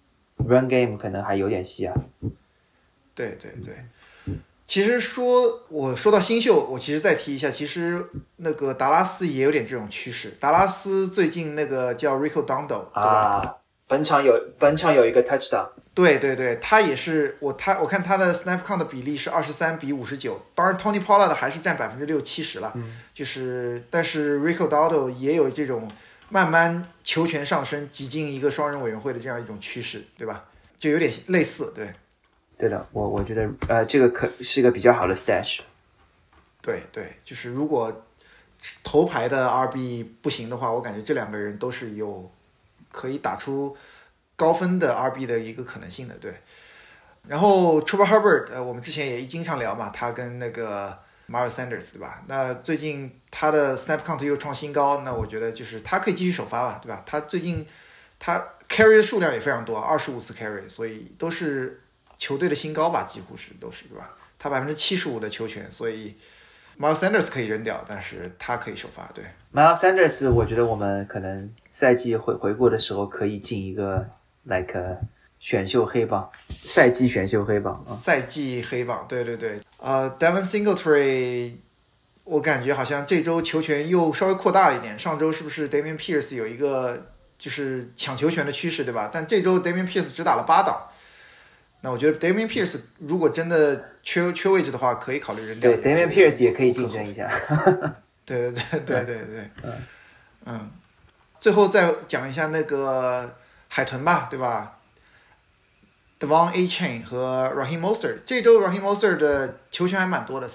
run game 可能还有点戏啊。 对对对，其实我说到新秀，我其实再提一下，其实那个达拉斯也有点这种趋势。达拉斯最近那个叫 Rico Dowdle， 对吧？ 本场有一个 touchdown。 对对对，他也是我看他的 snap count 的比例是23:59，当然 Tony Pollard 还是占60%-70%了，但是 Rico Dowdle 也有这种慢慢球权上升挤进一个双人委员会的这样一种趋势，对吧？就有点类似，对。 对的，我觉得这个可是个比较好的 stash。 对对，就是如果头牌的 RB 不行的话，我感觉这2个人都是有可以打出高分的 RB 的一个可能性的，对。然后 Chuba Hubbard， 我们之前也经常聊嘛，他跟那个 Miles Sanders， 对吧？那最近他的 snap count 又创新高，那我觉得就是他可以继续首发吧，对吧？他最近他 carry 的数量也非常多，25次 carry， 所以都是球队的新高吧，几乎是都是，对吧？他75%的球权，所以 Miles Sanders 可以扔掉，但是他可以首发。对 Miles Sanders， 我觉得我们可能赛季回顾的时候可以进一个 选秀黑榜，赛季选秀黑榜。 赛季黑榜，对对对。Devin Singletary， 我感觉好像这周球权又稍微扩大了一点。上周是不是 Dameon Pierce 有一个就是抢球权的趋势，对吧？但这周 Dameon Pierce 只打了8档。那我觉得 Dameon Pierce 如果真的缺位置的话，可以考虑扔掉。 对 ，Dameon Pierce 也可以竞争一下。 对对对对对对。最后再讲一下那个海豚吧，对吧 ？Devon Achane 和 Raheem Mostert， 这周 Raheem Mostert 的球权还蛮多的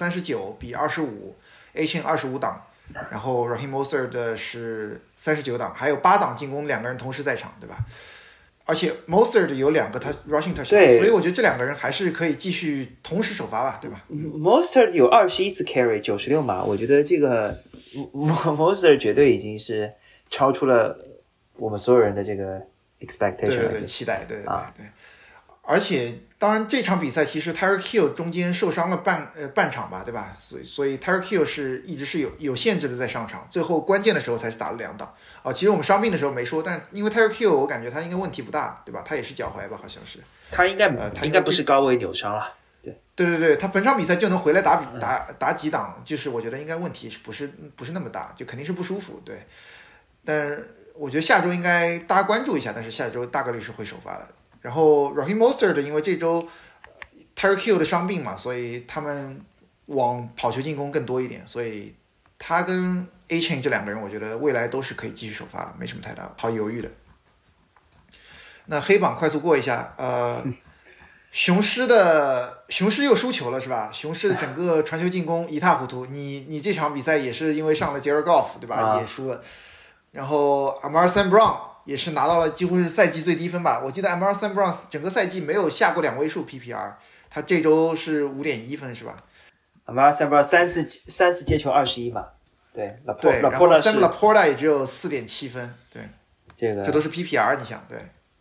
，39:25，Achane 25档，然后 Raheem Mostert 的是39档，还有8档进攻，2个人同时在场，对吧？而且 Mostert 有2个他 rushing touchdown， 所以我觉得这2个人还是可以继续同时首发吧，对吧 ？Mostert 有21次 carry 96码，我觉得这个 Mostert 绝对已经是超出了我们所有人的这个 expectation， 对对对，期待，对对对对。而且当然这场比赛其实 Tyreek Hill 中间受伤了半场吧，对吧？所以 Tyreek Hill 是一直是有限制的在上场，最后关键的时候才是打了2档。其实我们伤病的时候没说，但因为 Tyreek Hill 我感觉他应该问题不大，对吧？他也是脚踝吧，好像是。 他应该不是高位扭伤了。 对对对，他本场比赛就能回来打几档，就是我觉得应该问题不是那么大，就肯定是不舒服，对。但我觉得下周应该大家关注一下，但是下周大概率是会首发的。然后 Raheem Mostert 因为这周 Tyreek Hill 的伤病嘛，所以他们往跑球进攻更多一点，所以他跟 A-Chain 这两个人，我觉得未来都是可以继续首发的，没什么太大好犹豫的。那黑榜快速过一下，雄狮又输球了是吧？雄狮的整个传球进攻一塌糊涂。你这场比赛也是因为上了Jared Goff对吧？也输了。然后 Amar St. Brown 也是拿到了几乎是赛季最低分吧？我记得 Amar St. Brown 整个赛季没有下过2位数 PPR， 他这周是5.1分是吧 ？Amar St. Brown 三次接球21码，对， 然后 Sam Laporta 也只有4.7分，对，这都是 PPR， 你想对。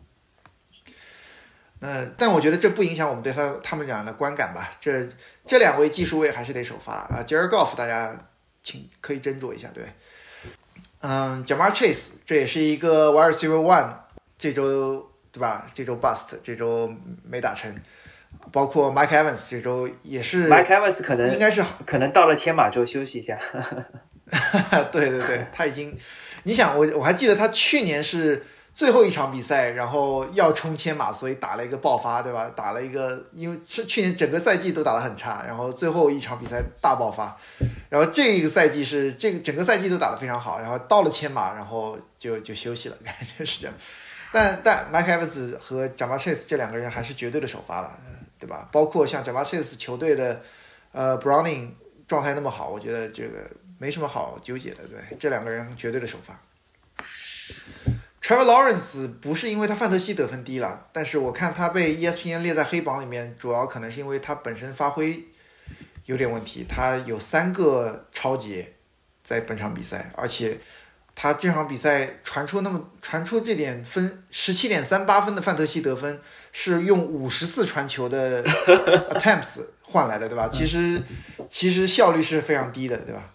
但我觉得这不影响我们对他们俩的观感吧。这两位技术位还是得首发啊。Jared Goff 大家可以斟酌一下，对。Ja'Marr Chase 这也是一个 Wide Receiver One， 这周对吧？这周 bust， 这周没打成。包括 Mike Evans 这周也是 ，Mike Evans 可能到了千码之后休息一下。 对，他已经，你想我还记得他去年是最后一场比赛，然后要冲千码，所以打了一个爆发，对吧？打了一个，因为去年整个赛季都打得很差，然后最后一场比赛大爆发，然后这个赛季是整个赛季都打得非常好，然后到了千码，然后就休息了，感觉是这样。但 Mike Evans 和 Ja'Marr Chase 这两个人还是绝对的首发了，对吧？包括像 Ja'Marr Chase 球队的Browning 状态那么好，我觉得这个没什么好纠结的，对，这两个人绝对的首发。Trevor Lawrence 不是因为他范特西得分低了，但是我看他被 ESPN 列在黑榜里面，主要可能是因为他本身发挥有点问题，他有3个超节在本场比赛，而且他这场比赛传出这点分 17.38 分的范特西得分是用54传球的 attempts 换来的，对吧？其实效率是非常低的，对吧？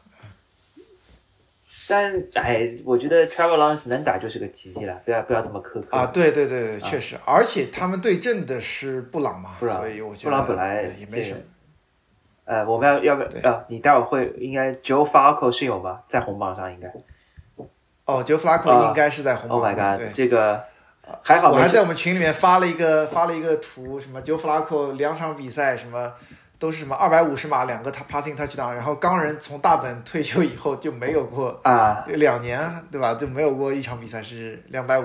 但我觉得 Trevor Lawrence 能打就是个奇迹了，不要这么苛刻啊！对，确实，而且他们对阵的是布朗嘛，所以我觉得布朗本来也没什么。 我们要不要？你待会会应该 Joe Flacco 是有吧？在红榜上应该。 Joe Flacco 应该是在红榜上。 Oh my god， 这个还好。 我还在我们群里面发了一个图，什么 Joe Flacco 2场比赛什么。都是什么250码2个passing touchdown， 然后钢人从大本退休以后就没有过2年，对吧？就没有过一场比赛是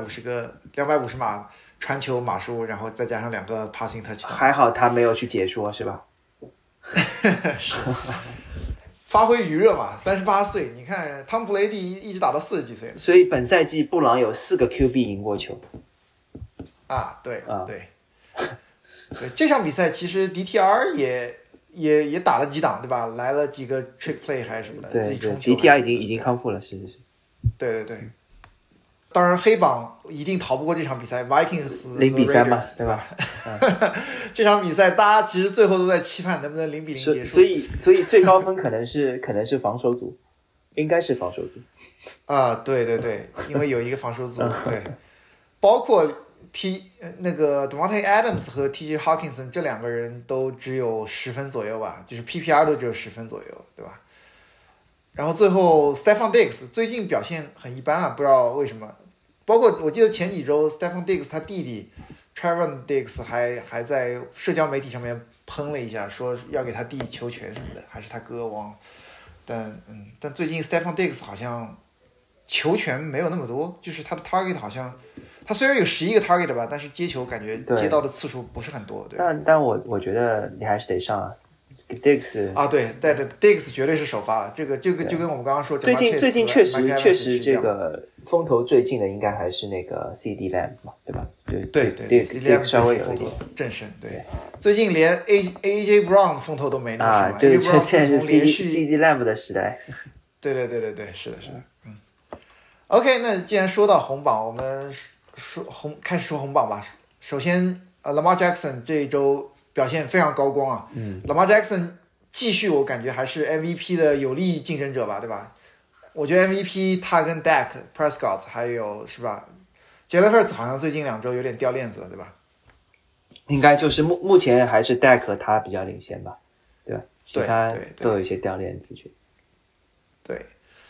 250码传球码数，然后再加上2个 passing touchdown。 还好他没有去解说，是吧？ 是，发挥余热嘛，38岁，你看汤普雷迪一直打到40几岁了。 所以本赛季布朗有4个 QB 赢过球。 对，这场比赛其实 DTR 也打了几档，对吧？来了几个 trick play 还是什么的，自己冲球。 DTR 已经康复了，是。 对。当然黑榜一定逃不过这场比赛 ，Vikings 和 0-3嘛， 对吧？这场比赛大家其实最后都在期盼能不能0-0结束。 所以最高分可能是防守组，应该是防守组。 对，因为有一个防守组，对，包括。那个 Davante Adams 和 TJ Hawkinson 这2个人都只有10分左右吧，就是 PPR 都只有10分左右，对吧？然后最后 Stefon Diggs 最近表现很一般啊，不知道为什么。包括我记得前几周 Stefon Diggs 他弟弟 Trevon Diggs 还在社交媒体上面喷了一下，说要给他弟球权什么的，还是他哥忘了。但最近 Stefon Diggs 好像球权没有那么多，就是他的 target 好像。他虽然有11个 target 吧，但是接球感觉接到的次数不是很多。对， 但我觉得你还是得上啊 ，Diggs 对 ，Diggs 绝对是首发了。这个就跟我们刚刚说， 最近确实这个风头最近的应该还是那个 CD Lamb 嘛，对吧？ 对 ，CD Lamb 稍微有一点正胜。对，最近连 AJ Brown 风头都没那么盛了。 这现在是 CD Lamb 的时代。 对，是的。OK， 那既然说到红榜，我们。开始说红榜吧。首先Lamar Jackson 这一周表现非常高光啊。Lamar Jackson 继续我感觉还是 MVP 的有力竞争者吧，对吧？我觉得 MVP 他跟 Dak Prescott 还有是吧 Jalen Hurts 好像最近2周有点掉链子了，对吧？ 应该就是目前还是 Dak 和他比较领先吧，对吧？其他都有一些掉链子。 对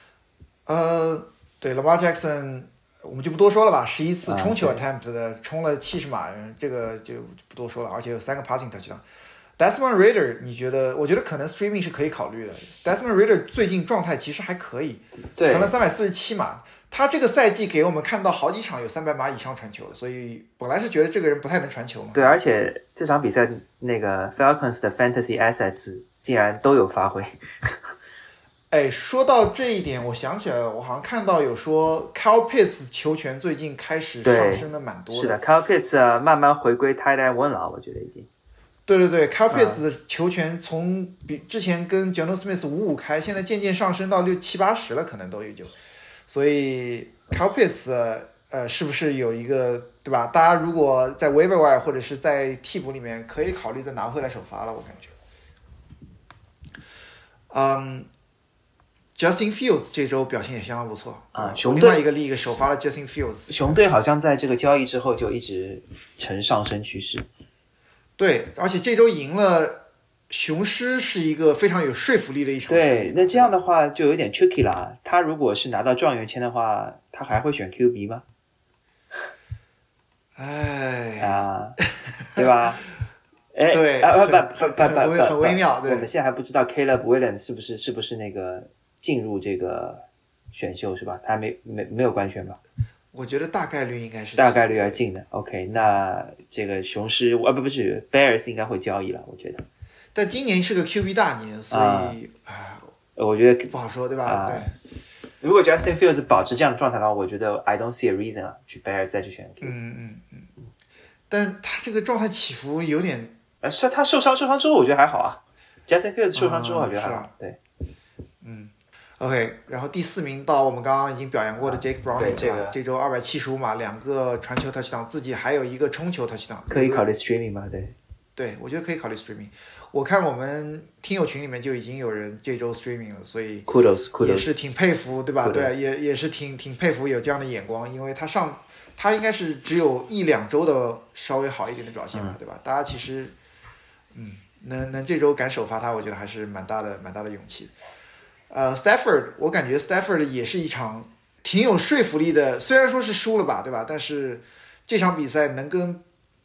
Lamar Jackson我们就不多说了吧，11次冲球 attempt 的冲了70码，这个就不多说了，而且有3个 passing touchdown。 Desmond Ridder， 你觉得？我觉得可能 streaming 是可以考虑的。Desmond Ridder 最近状态其实还可以，传了347码。他这个赛季给我们看到好几场有300码以上传球的，所以本来是觉得这个人不太能传球嘛。 对，而且这场比赛那个 Falcons 的 Fantasy Assets 竟然都有发挥。 哎，说到这一点，我想起来了，我好像看到有说 Kyle Pitts 球权最近开始上升的蛮多的。 是的 ，Kyle Pitts 慢慢回归 tight end 1了，我觉得已经。 对 ，Kyle Pitts 的球权从比之前跟 Jonnu Smith 5-5开，现在渐渐上升到6-7-80了，可能都有就。所以 Kyle Pitts 是不是有一个对吧？大家如果在 waiver wire 或者是在替补里面，可以考虑再拿回来首发了，我感觉。Justin Fields 这周表现也相当不错啊。 另外一个 league 首发了 Justin Fields。 熊队好像在这个交易之后就一直呈上升趋势。 对，而且这周赢了。雄狮是一个非常有说服力的一场胜利。 对，那这样的话就有点 tricky 啦。他如果是拿到状元签的话，他还会选 QB 吗？对吧？哎， 对，很微妙。对， 我们现在还不知道 Caleb Williams 是不是那个进入这个选秀是吧？他没有官宣吧？ 我觉得大概率应该是大概率要进的。OK， 那这个雄狮不是 Bears 应该会交易了，我觉得。 但今年是个 QB 大年，所以我觉得不好说，对吧？对。 如果 Justin Fields 保持这样的状态的话，我觉得 I don't see a reason 啊，去 Bears 再去选 QB。 但他这个状态起伏有点。 是他受伤之后，我觉得还好啊。Justin Fields 受伤之后，我觉得还好。对。 OK， 然后第4名到我们刚刚已经表扬过的 Jake Browning 这周275码，2个传球 touchdown， 自己还有一个冲球 touchdown。 可以考虑 streaming 吗？ 对，我觉得可以考虑 streaming。我看我们听友群里面就已经有人这周 streaming 了，所以 kudos 也是挺佩服，对吧？对，也是挺佩服有这样的眼光，因为他应该是只有1-2周的稍微好一点的表现吧，对吧？大家其实能这周敢首发他，我觉得还是蛮大的勇气。Stafford 我感觉 Stafford 也是一场挺有说服力的，虽然说是输了吧，对吧？但是这场比赛能跟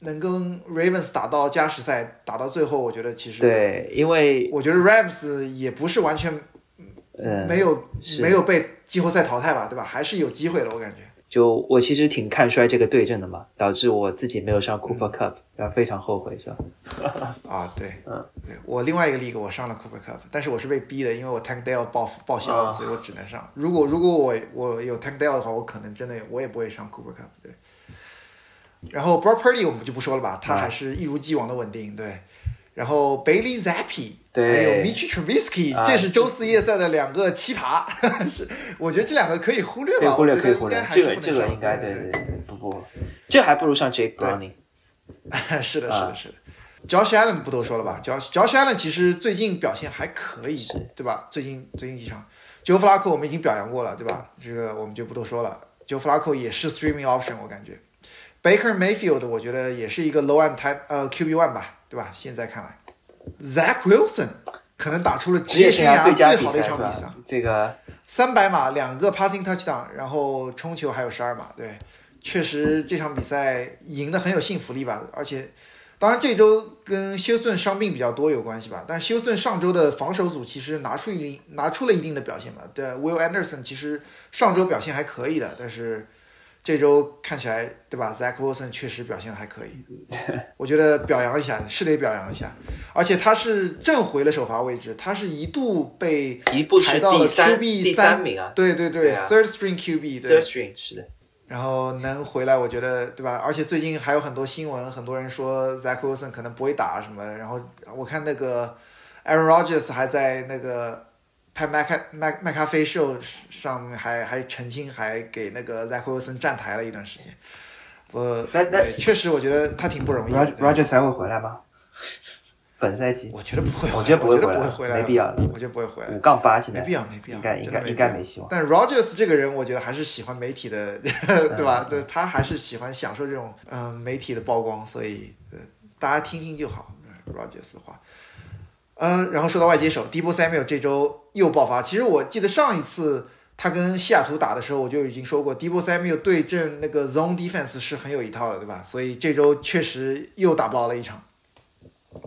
Ravens 打到加时赛，打到最后，我觉得其实对，因为我觉得 Rams 也不是完全没有被季后赛淘汰吧，对吧？还是有机会的，我感觉。 就我其实挺看衰这个对阵的嘛，导致我自己没有上 Cooper Cup，然后非常后悔，是吧？ 对，对，我另外一个 league 我上了 Cooper Cup， 但是我是被逼的，因为我 Tank Dell 报销了，所以我只能上。如果我有 Tank Dell 的话，我可能真的我也不会上 Cooper Cup， 对。然后 Brock Purdy 我们就不说了吧，他还是一如既往的稳定，对。然后 Bailey Zappi 还有 Mitch Trubisky， 这是周4夜赛的2个奇葩，是我觉得这2个可以忽略吧， 可以忽略， 这个应该对，不，这还不如上 Jake Browning。 是的。Josh Allen 不多说了吧 ，Josh Allen 其实最近表现还可以，对吧？最近几场 ，Joe Flacco 我们已经表扬过了，对吧？这个我们就不多说了。Joe Flacco 也是 streaming option， 我感觉。Baker Mayfield 我觉得也是一个 low end QB1 吧，对吧？现在看来 ，Zach Wilson 可能打出了职业生涯最好的一场比赛。 这个 300码2个 passing touchdown， 然后冲球还有12码，对，确实这场比赛赢得很有信服力吧。而且，当然这周跟休斯顿伤病比较多有关系吧。但休斯顿上周的防守组其实拿出了一定的表现吧。对 ，Will Anderson 其实上周表现还可以的，但是这周看起来，对吧 ？Zach Wilson 确实表现的还可以，我觉得表扬一下，是得表扬一下。而且他是正回了首发位置，他是一度被排到了 QB 第三名啊， 对 ，third string QB， third string 是的。 然后能回来，我觉得对吧？而且最近还有很多新闻，很多人说 Zach Wilson 可能不会打什么。然后我看那个 Aaron Rodgers 还在那个拍麦咖啡秀上面还澄清，还给那个 Zach Wilson 站台了一段时间。对，确实我觉得他挺不容易的。 Rodgers 还会回来吗？本赛季我觉得不会， 我觉得不会回来， 没必要了。 我觉得不会回来 ，5-8现在没必要， 应该没希望。 但 Rodgers 这个人，我觉得还是喜欢媒体的，对吧？对，他还是喜欢享受这种媒体的曝光，所以大家听听就好。Rodgers 的话，然后说到外接手 ，Deebo Samuel 这周又爆发。其实我记得上一次他跟西雅图打的时候，我就已经说过 ，Deebo Samuel 对阵那个 Zone Defense 是很有一套的，对吧？所以这周确实又打爆了一场。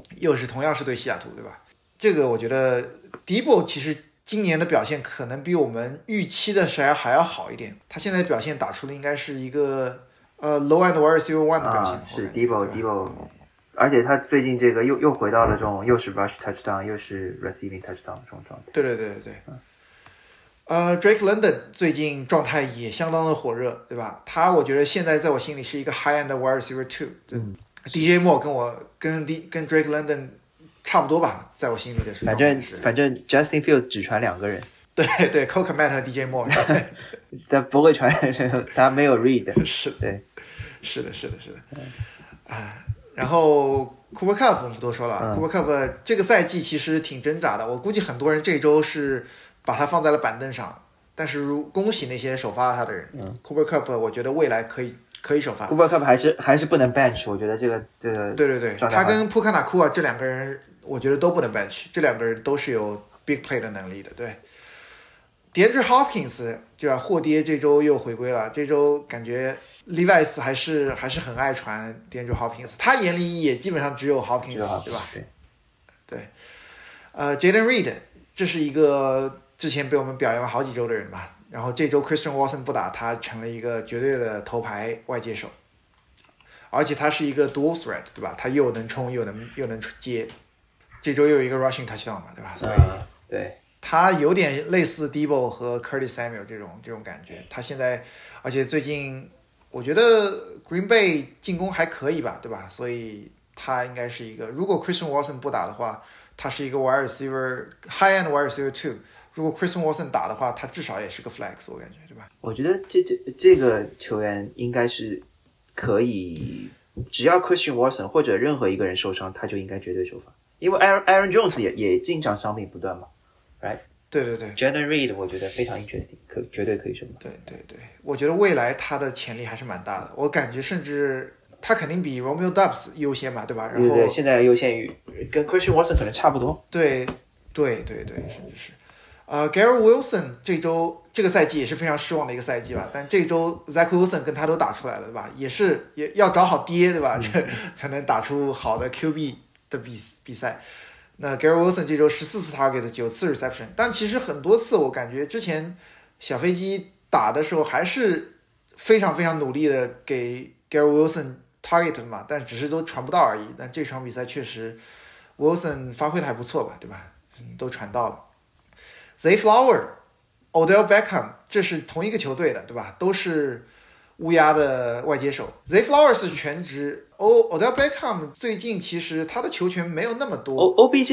又是同样是对西雅图，对吧？这个我觉得 Debo 其实今年的表现可能比我们预期的还要好一点。他现在的表现打出的应该是一个low end wide receiver one 的表现。 是 Debo， 而且他最近这个又回到了这种又是 rush touchdown 又是 receiving touchdown 这种状态。 对。Drake London 最近状态也相当的火热，对吧？他我觉得现在在我心里是一个 high end wide receiver two。DJ Moore 跟 Drake London 差不多吧，在我心里的是。 反正 Justin Fields 只传2个人。 对 Cole Kmet 和 DJ Moore。 他不会传，他没有 read。 是的。然嗯后 Cooper Kupp 我们不多说了。Cooper Kupp 这个赛季其实挺挣扎的，我估计很多人这周是把他放在了板凳上，但是恭喜那些首发了他的人。Cooper Kupp 我觉得未来可以首发。 Cooper Kupp 还是不能 bench， 我觉得这个。 对，他跟普卡纳库这2个人，我觉得都不能 bench， 这2个人都是有 big play 的能力的。对 ，DeAndre Hopkins 就要霍爹这周又回归了，这周感觉 Levi's 还是很爱传 DeAndre Hopkins， 他眼里也基本上只有 Hopkins， 对吧？对。Jalen Reed 这是一个之前被我们表扬了好几周的人吧。然后这周 Christian Watson 不打，他成了一个绝对的头牌外接手，而且他是一个 dual threat， 对吧？他又能冲又能接，这周又有一个 rushing touchdown 嘛，对吧？所以对， 他有点类似 Debo 和 Curtis Samuel 这种感觉。他现在，而且最近我觉得 Green Bay 进攻还可以吧，对吧？所以他应该是一个，如果 Christian Watson 不打的话，他是一个 wide receiver high end wide receiver two。如果 Christian Watson 打的话，他至少也是个 flex， 我感觉，对吧？ 我觉得这个球员应该是可以，只要 Christian Watson 或者任何一个人受伤，他就应该绝对首发，因为 Aaron Jones 也经常伤病不断嘛 ，right？ 对。 Jalen Reed 我觉得非常 interesting， 绝对可以首发。 对，我觉得未来他的潜力还是蛮大的，我感觉甚至他肯定比 Romeo Doubs 优先嘛，对吧？然后对，现在优先于跟 Christian Watson 可能差不多。 对，甚至是。Garrett Wilson 这个赛季也是非常失望的一个赛季吧，但这周 Zach Wilson 跟他都打出来了，对吧？也要找好爹，对吧？才能打出好的 QB 的比赛。那 Garrett Wilson 这周14次 target 9次 reception， 但其实很多次我感觉之前小飞机打的时候还是非常非常努力的给 Garrett Wilson target 嘛，但只是都传不到而已。但这场比赛确实 Wilson 发挥的还不错吧，对吧？都传到了。Zay Flower、Odell Beckham 这是同一个球队的，对吧？都是乌鸦的外接手。Zay Flower 是全职，Odell Beckham 最近其实他的球权没有那么多。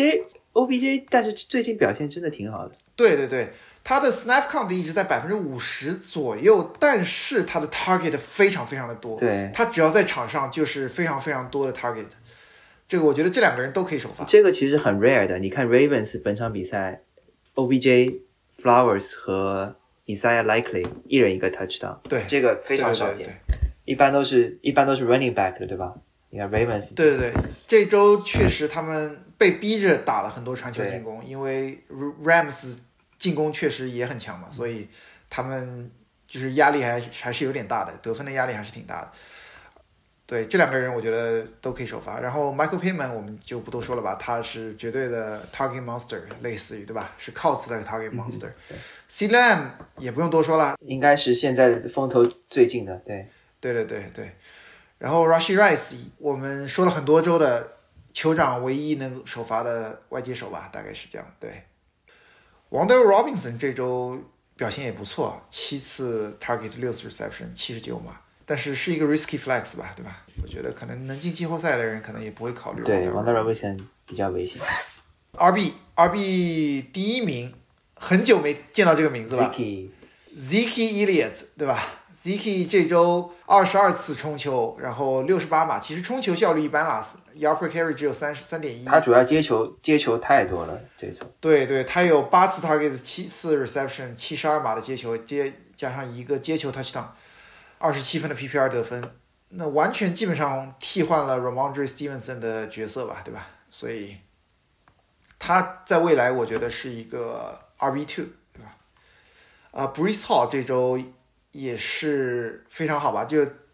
OBJ， 但是最近表现真的挺好的。 对，他的 snap count 一直在50%左右，但是他的 target 非常非常的多。 对， 他只要在场上就是非常非常多的 target。这个我觉得这2个人都可以首发。 这个其实很 rare 的，你看 Ravens 本场比赛。OBJ、Flowers 和 Isaiah Likely 一人一个 touchdown， 对，这个非常少见，一般都是 running back 的，对吧？你看 Ravens， 对，这周确实他们被逼着打了很多传球进攻，因为 Rams 进攻确实也很强嘛，所以他们就是压力还是有点大的，得分的压力还是挺大的。对，这2个人我觉得都可以首发。然后 Michael Pittman 我们就不多说了吧，他是绝对的 target monster， 类似于，对吧？是靠词的 target monster。CeeDee Lamb 也不用多说了， 应该是现在风头最近的。 对。然后 Rashee Rice 我们说了很多周的酋长唯一能首发的外接手吧，大概是这样。对 ，Wan'Dale Robinson 这周表现也不错，7次 target 6次 reception 79码。但是一个 risky flex 吧，对吧？我觉得可能能进季后赛的人可能也不会考虑。 对 ，Wan'Dale Robinson 比较危险。 RB 第一名，很久没见到这个名字了。Zeke Elliott 对吧 ？Zeke 这周22次冲球，然后68码，其实冲球效率一般啦 ，yard per carry 只有3.1。 他主要接球太多了，这球。 对，他有8次 target 7次 reception 72码的接球，加上一个接球 touchdown。27分的 PPR 得分，那完全基本上替换了 Ramondre Stevenson 的角色吧，对吧？所以他在未来我觉得是一个 RB2， 对吧？Breece Hall 这周也是非常好吧，就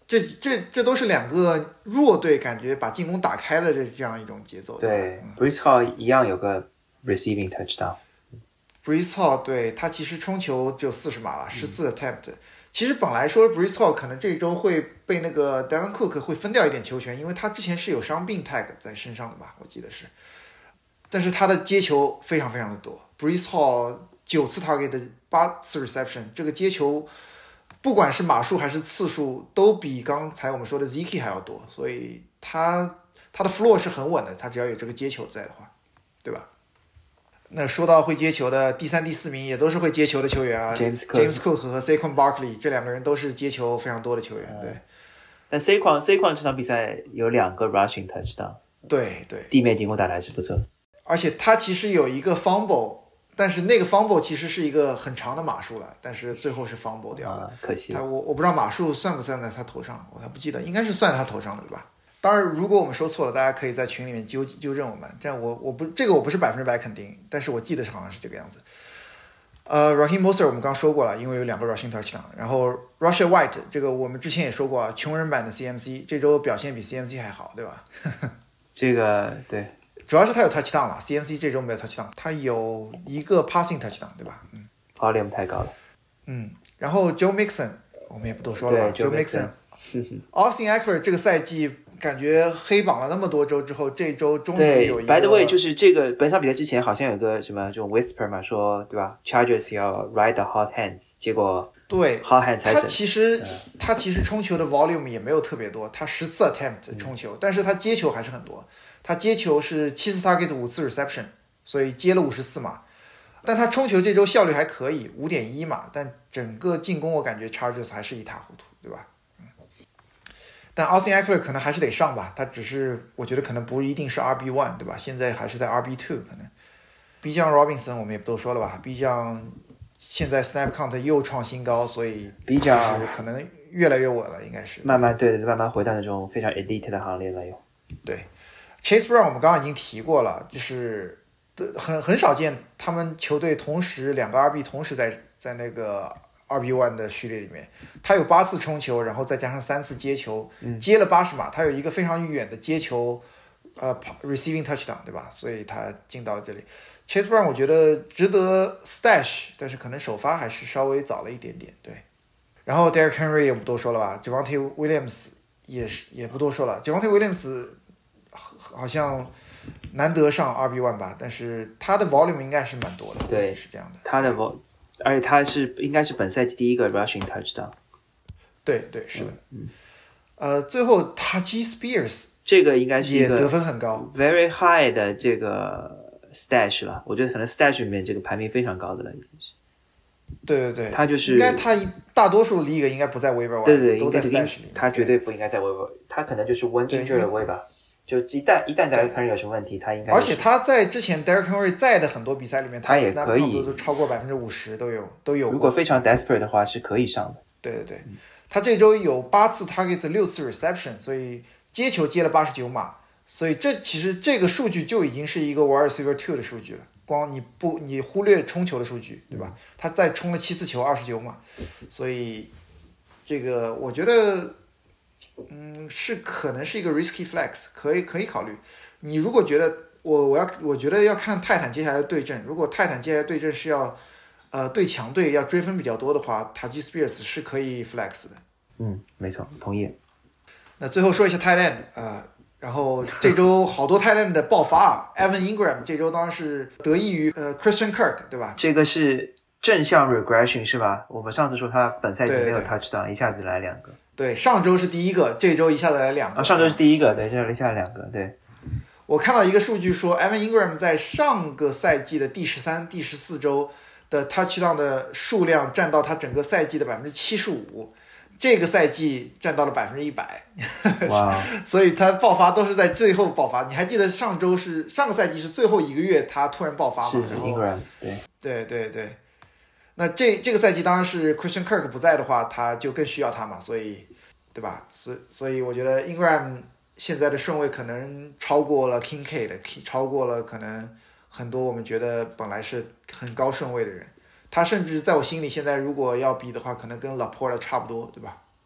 这都是两个弱队感觉把进攻打开了的这样一种节奏。 对 Breece Hall 一样有个 receiving touchdown。Breece Hall 对他其实冲球只有40码了，14 attempt。其实本来说 Breece Hall 可能这一周会被那个 Devin Cook 会分掉一点球权，因为他之前是有伤病 tag 在身上的吧，我记得是。但是他的接球非常非常的多 ，Breece Hall 9次 target 8次 reception， 这个接球。不管是码数还是次数，都比刚才我们说的 Zeke 还要多，所以他的 floor 是很稳的，他只要有这个接球在的话，对吧？那说到会接球的第3、第4名也都是会接球的球员啊 ，James Cook 和 Saquon Barkley 这两个人都是接球非常多的球员，对。 但 Saquon 这场比赛有2个 rushing touchdown， 对， 地面进攻打得还是不错， 而且他其实有一个 fumble。但是那个 fumble 其实是一个很长的码数了，但是最后是 fumble 掉了， 可惜了。 我不知道码数算不算在他头上，我还不记得，应该是算在他头上的对吧？当然，如果我们说错了，大家可以在群里面纠正我们。这样我不是100%肯定，但是我记得好像是这个样子。Raheem Mostert 我们刚说过了，因为有2个 rushing touchdown， 然后 Rashad White 这个我们之前也说过啊，穷人版的 CMC 这周表现比 CMC 还好，对吧？ 这个对。 主要是他有 touchdown 了 ，CMC 这周没有 touchdown， 他有一个 passing touchdown， 对吧 ？volume 太高了。 然后 Joe Mixon 我们也不多说了吧 ，Joe Mixon，Austin Eckler 这个赛季感觉黑榜了那么多周之后，这周终于有一个。 By the way， 就是这个本场比赛之前好像有个什么这种 whisper 嘛，说对吧 ？Chargers 要 ride the hot hands， 结果对 hot hands 才他其实冲球的 volume 也没有特别多，他14 attempt 冲球，但是他接球还是很多。他接球是7次 target 5次 reception， 所以接了54码。但他冲球这周效率还可以 5.1 码，但整个进攻我感觉 Chargers 还是一塌糊涂，对吧？但 Austin Eckler 可能还是得上吧，他只是我觉得可能不一定是 RB1， 对吧？现在还是在 RB2 可能。B 将 Robinson 我们也不多说了吧 ，B 将现在 snap count 又创新高，所以 B 将可能越来越稳了，应该是。 慢慢回到那种非常 elite 的行列了又。 对。Chase Brown 我们刚刚已经提过了，就是很少见他们球队同时2个 RB 同时在那个 RB1 的序列里面，他有8次冲球，然后再加上3次接球，接了80码，他有一个非常远的接球receiving touchdown， 对吧？所以他进到了这里。Chase Brown 我觉得值得 stash， 但是可能首发还是稍微早了一点点，对。然后 Derrick Henry 也不多说了吧 ，Javonte Williams 也不多说了 ，Javonte Williams 好像难得上 RB1 吧，但是他的 volume 应该是蛮多的， 对， 是这样的。 他的 而且他应该是本赛季第一个 rushing touchdown。 对，是的。最后 Tajee Spears 这个应该是一个也得分很高 ，very high 的这个 stash 了，我觉得可能 stash 里面这个排名非常高的了，已经是。 对， 他就是应该他大多数 league 应该不在 waiver 对， 都在 stash 里面， 他绝对不应该在 waiver， 他可能就是 one injury away 吧。就一旦 Derrick Henry 有什么问题，他应该。 而且他在之前 Derrick Henry 在的很多比赛里面， 他也可以都超过50%都有。 如果非常 desperate 的话，是可以上的。 对，他这周有8次 target 6次 reception， 所以接球接了89码，所以其实这个数据就已经是一个 wide receiver 2的数据了。光你忽略冲球的数据，对吧？他再冲了7次球29码，所以这个我觉得。是可能是一个 risky flex， 可以考虑。你如果觉得我觉得要看泰坦接下来的对阵，如果泰坦接下来对阵是要对强队要追分比较多的话，Tajee Spears 是可以 flex 的。 没错，同意。 那最后说一下 tight end 然后这周好多 tight end 的爆发啊 ，Evan Ingram 这周当然是得益于Christian Kirk， 对吧？ 这个是正向 regression 是吧？我们上次说他本赛季没有 touchdown， 一下子来2个。 对，上周是第一个，这周一下子来2个。 上周是第一个，对，这周一下来2个，对。 我看到一个数据说 ，Evan Ingram 在上个赛季的第13、第14周的 touchdown 的数量占到他整个赛季的75%，这个赛季占到了100%。 哇！ 所以他爆发都是在最后爆发。你还记得上个赛季是最后1个月他突然爆发吗？ 是 Ingram， 对。那这个赛季当然是 Christian Kirk 不在的话，他就更需要他嘛，所以，对吧？所以我觉得 Ingram 现在的顺位可能超过了 Kincaid， 超过了可能很多我们觉得本来是很高顺位的人。他甚至在我心里现在如果要比的话，可能跟 Laporta 差不多，对吧？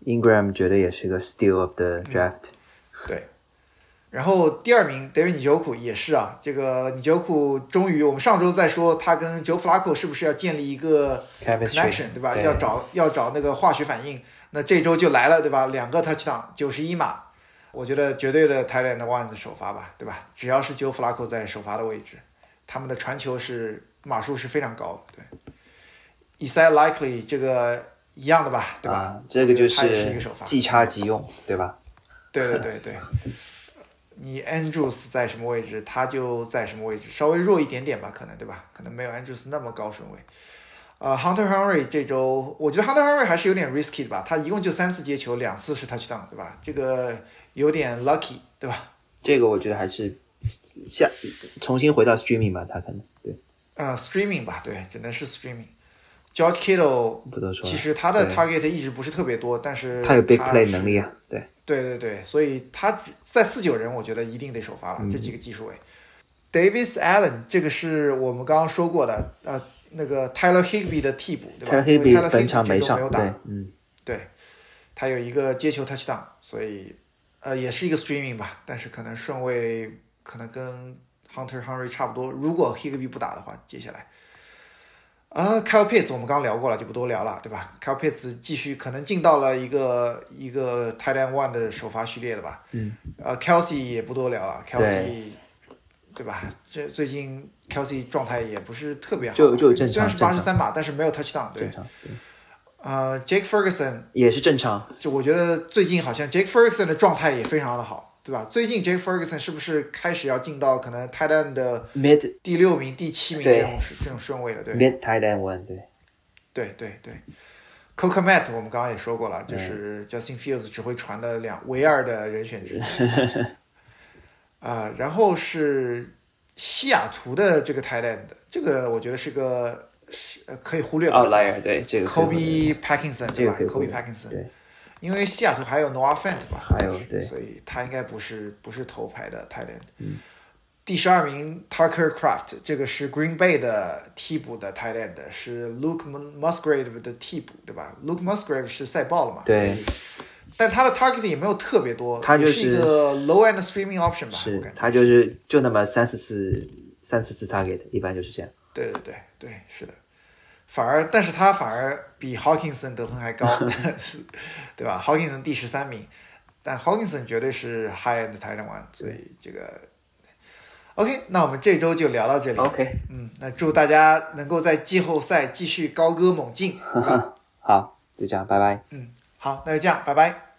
Ingram 绝对也是个 steal of the draft。 对。然后第二名 David Njoku 也是啊，这个 Njoku 终于，我们上周在说他跟 Joe Flacco 是不是要建立一个 connection， 对吧？ 对， 要找那个化学反应。那这周就来了，对吧？2个 touchdown， 91码，我觉得绝对的 tight end one 的首发吧，对吧？只要是 Joe Flacco 在首发的位置，他们的传球码数是非常高的，对。Isaiah Likely 这个一样的吧，对吧？ 这个就他也是一个首发， 即插即用，对吧？ 对。你 Andrews 在什么位置，他就在什么位置，稍微弱一点点吧，可能，对吧？可能没有 Andrews 那么高顺位。Hunter Henry 这周，我觉得 Hunter Henry 还是有点 risky 的吧，他一共就3次接球，2次是 touchdown， 对吧？这个有点 lucky， 对吧？ 这个我觉得还是重新回到 streaming 吧，他可能对。 streaming 吧，对，只能是 streaming。George Kittle 不多说， 其实他的 target 一直不是特别多，但是他有 big play 能力啊， 对，所以他在4-9人，我觉得一定得首发了，这几个技术位。Davis Allen 这个是我们刚刚说过的，那个 Tyler Higbee 的替补，对吧 ？Tyler Higbee 本场没上， 对，他有一个接球 touchdown， 所以也是一个 streaming 吧，但是可能顺位可能跟 Hunter Henry 差不多。如果 Higbee 不打的话，接下来Kyle Pitts 我们刚聊过了，就不多聊了，对吧 ？Kyle Pitts 继续可能进到了一个 tight end one 的首发序列了吧？Kelsey 也不多聊了 ，Kelsey 对吧？这最近 Kelsey 状态也不是特别好， 就正常， 虽然是83码，但是没有 touchdown， 对。Jake Ferguson 也是正常。 就我觉得最近好像 Jake Ferguson 的状态也非常的好，对吧？最近 Jake Ferguson 是不是开始要进到可能 tight end 的 第6名、第7名这种顺位了？对 ，mid tight end one， 对。Coco Matt 我们刚刚也说过了，就是 Justin Fields 只会传的唯二的人选之一。然后是西雅图的这个 tight end， 这个我觉得是个可以忽略吧 outlier， 对这个 Kobe Parkinson 对吧？Kobe Parkinson， 对， 因为西雅图还有 Noah Fant 吧， 还有对， 所以他应该不是头牌的 tight end。第12名 Tucker Kraft， 这个是 Green Bay 的替补的 tight end， 是 Luke Musgrave 的替补，对吧 ？Luke Musgrave 是赛爆了嘛？ 对。 但他的 target 也没有特别多， 他就是一个 low end streaming option 吧。 是，他就那么3-4次 target， 一般就是这样。 对，是的。但是他反而比 Hawkinson 得分还高，是，对吧 ？Hawkinson 第13名，但 Hawkinson 绝对是 high end tight end one， 所以这个 OK， 那我们这周就聊到这里。 OK， 那祝大家能够在季后赛继续高歌猛进。 好，就这样，拜拜。 好，那就这样，拜拜。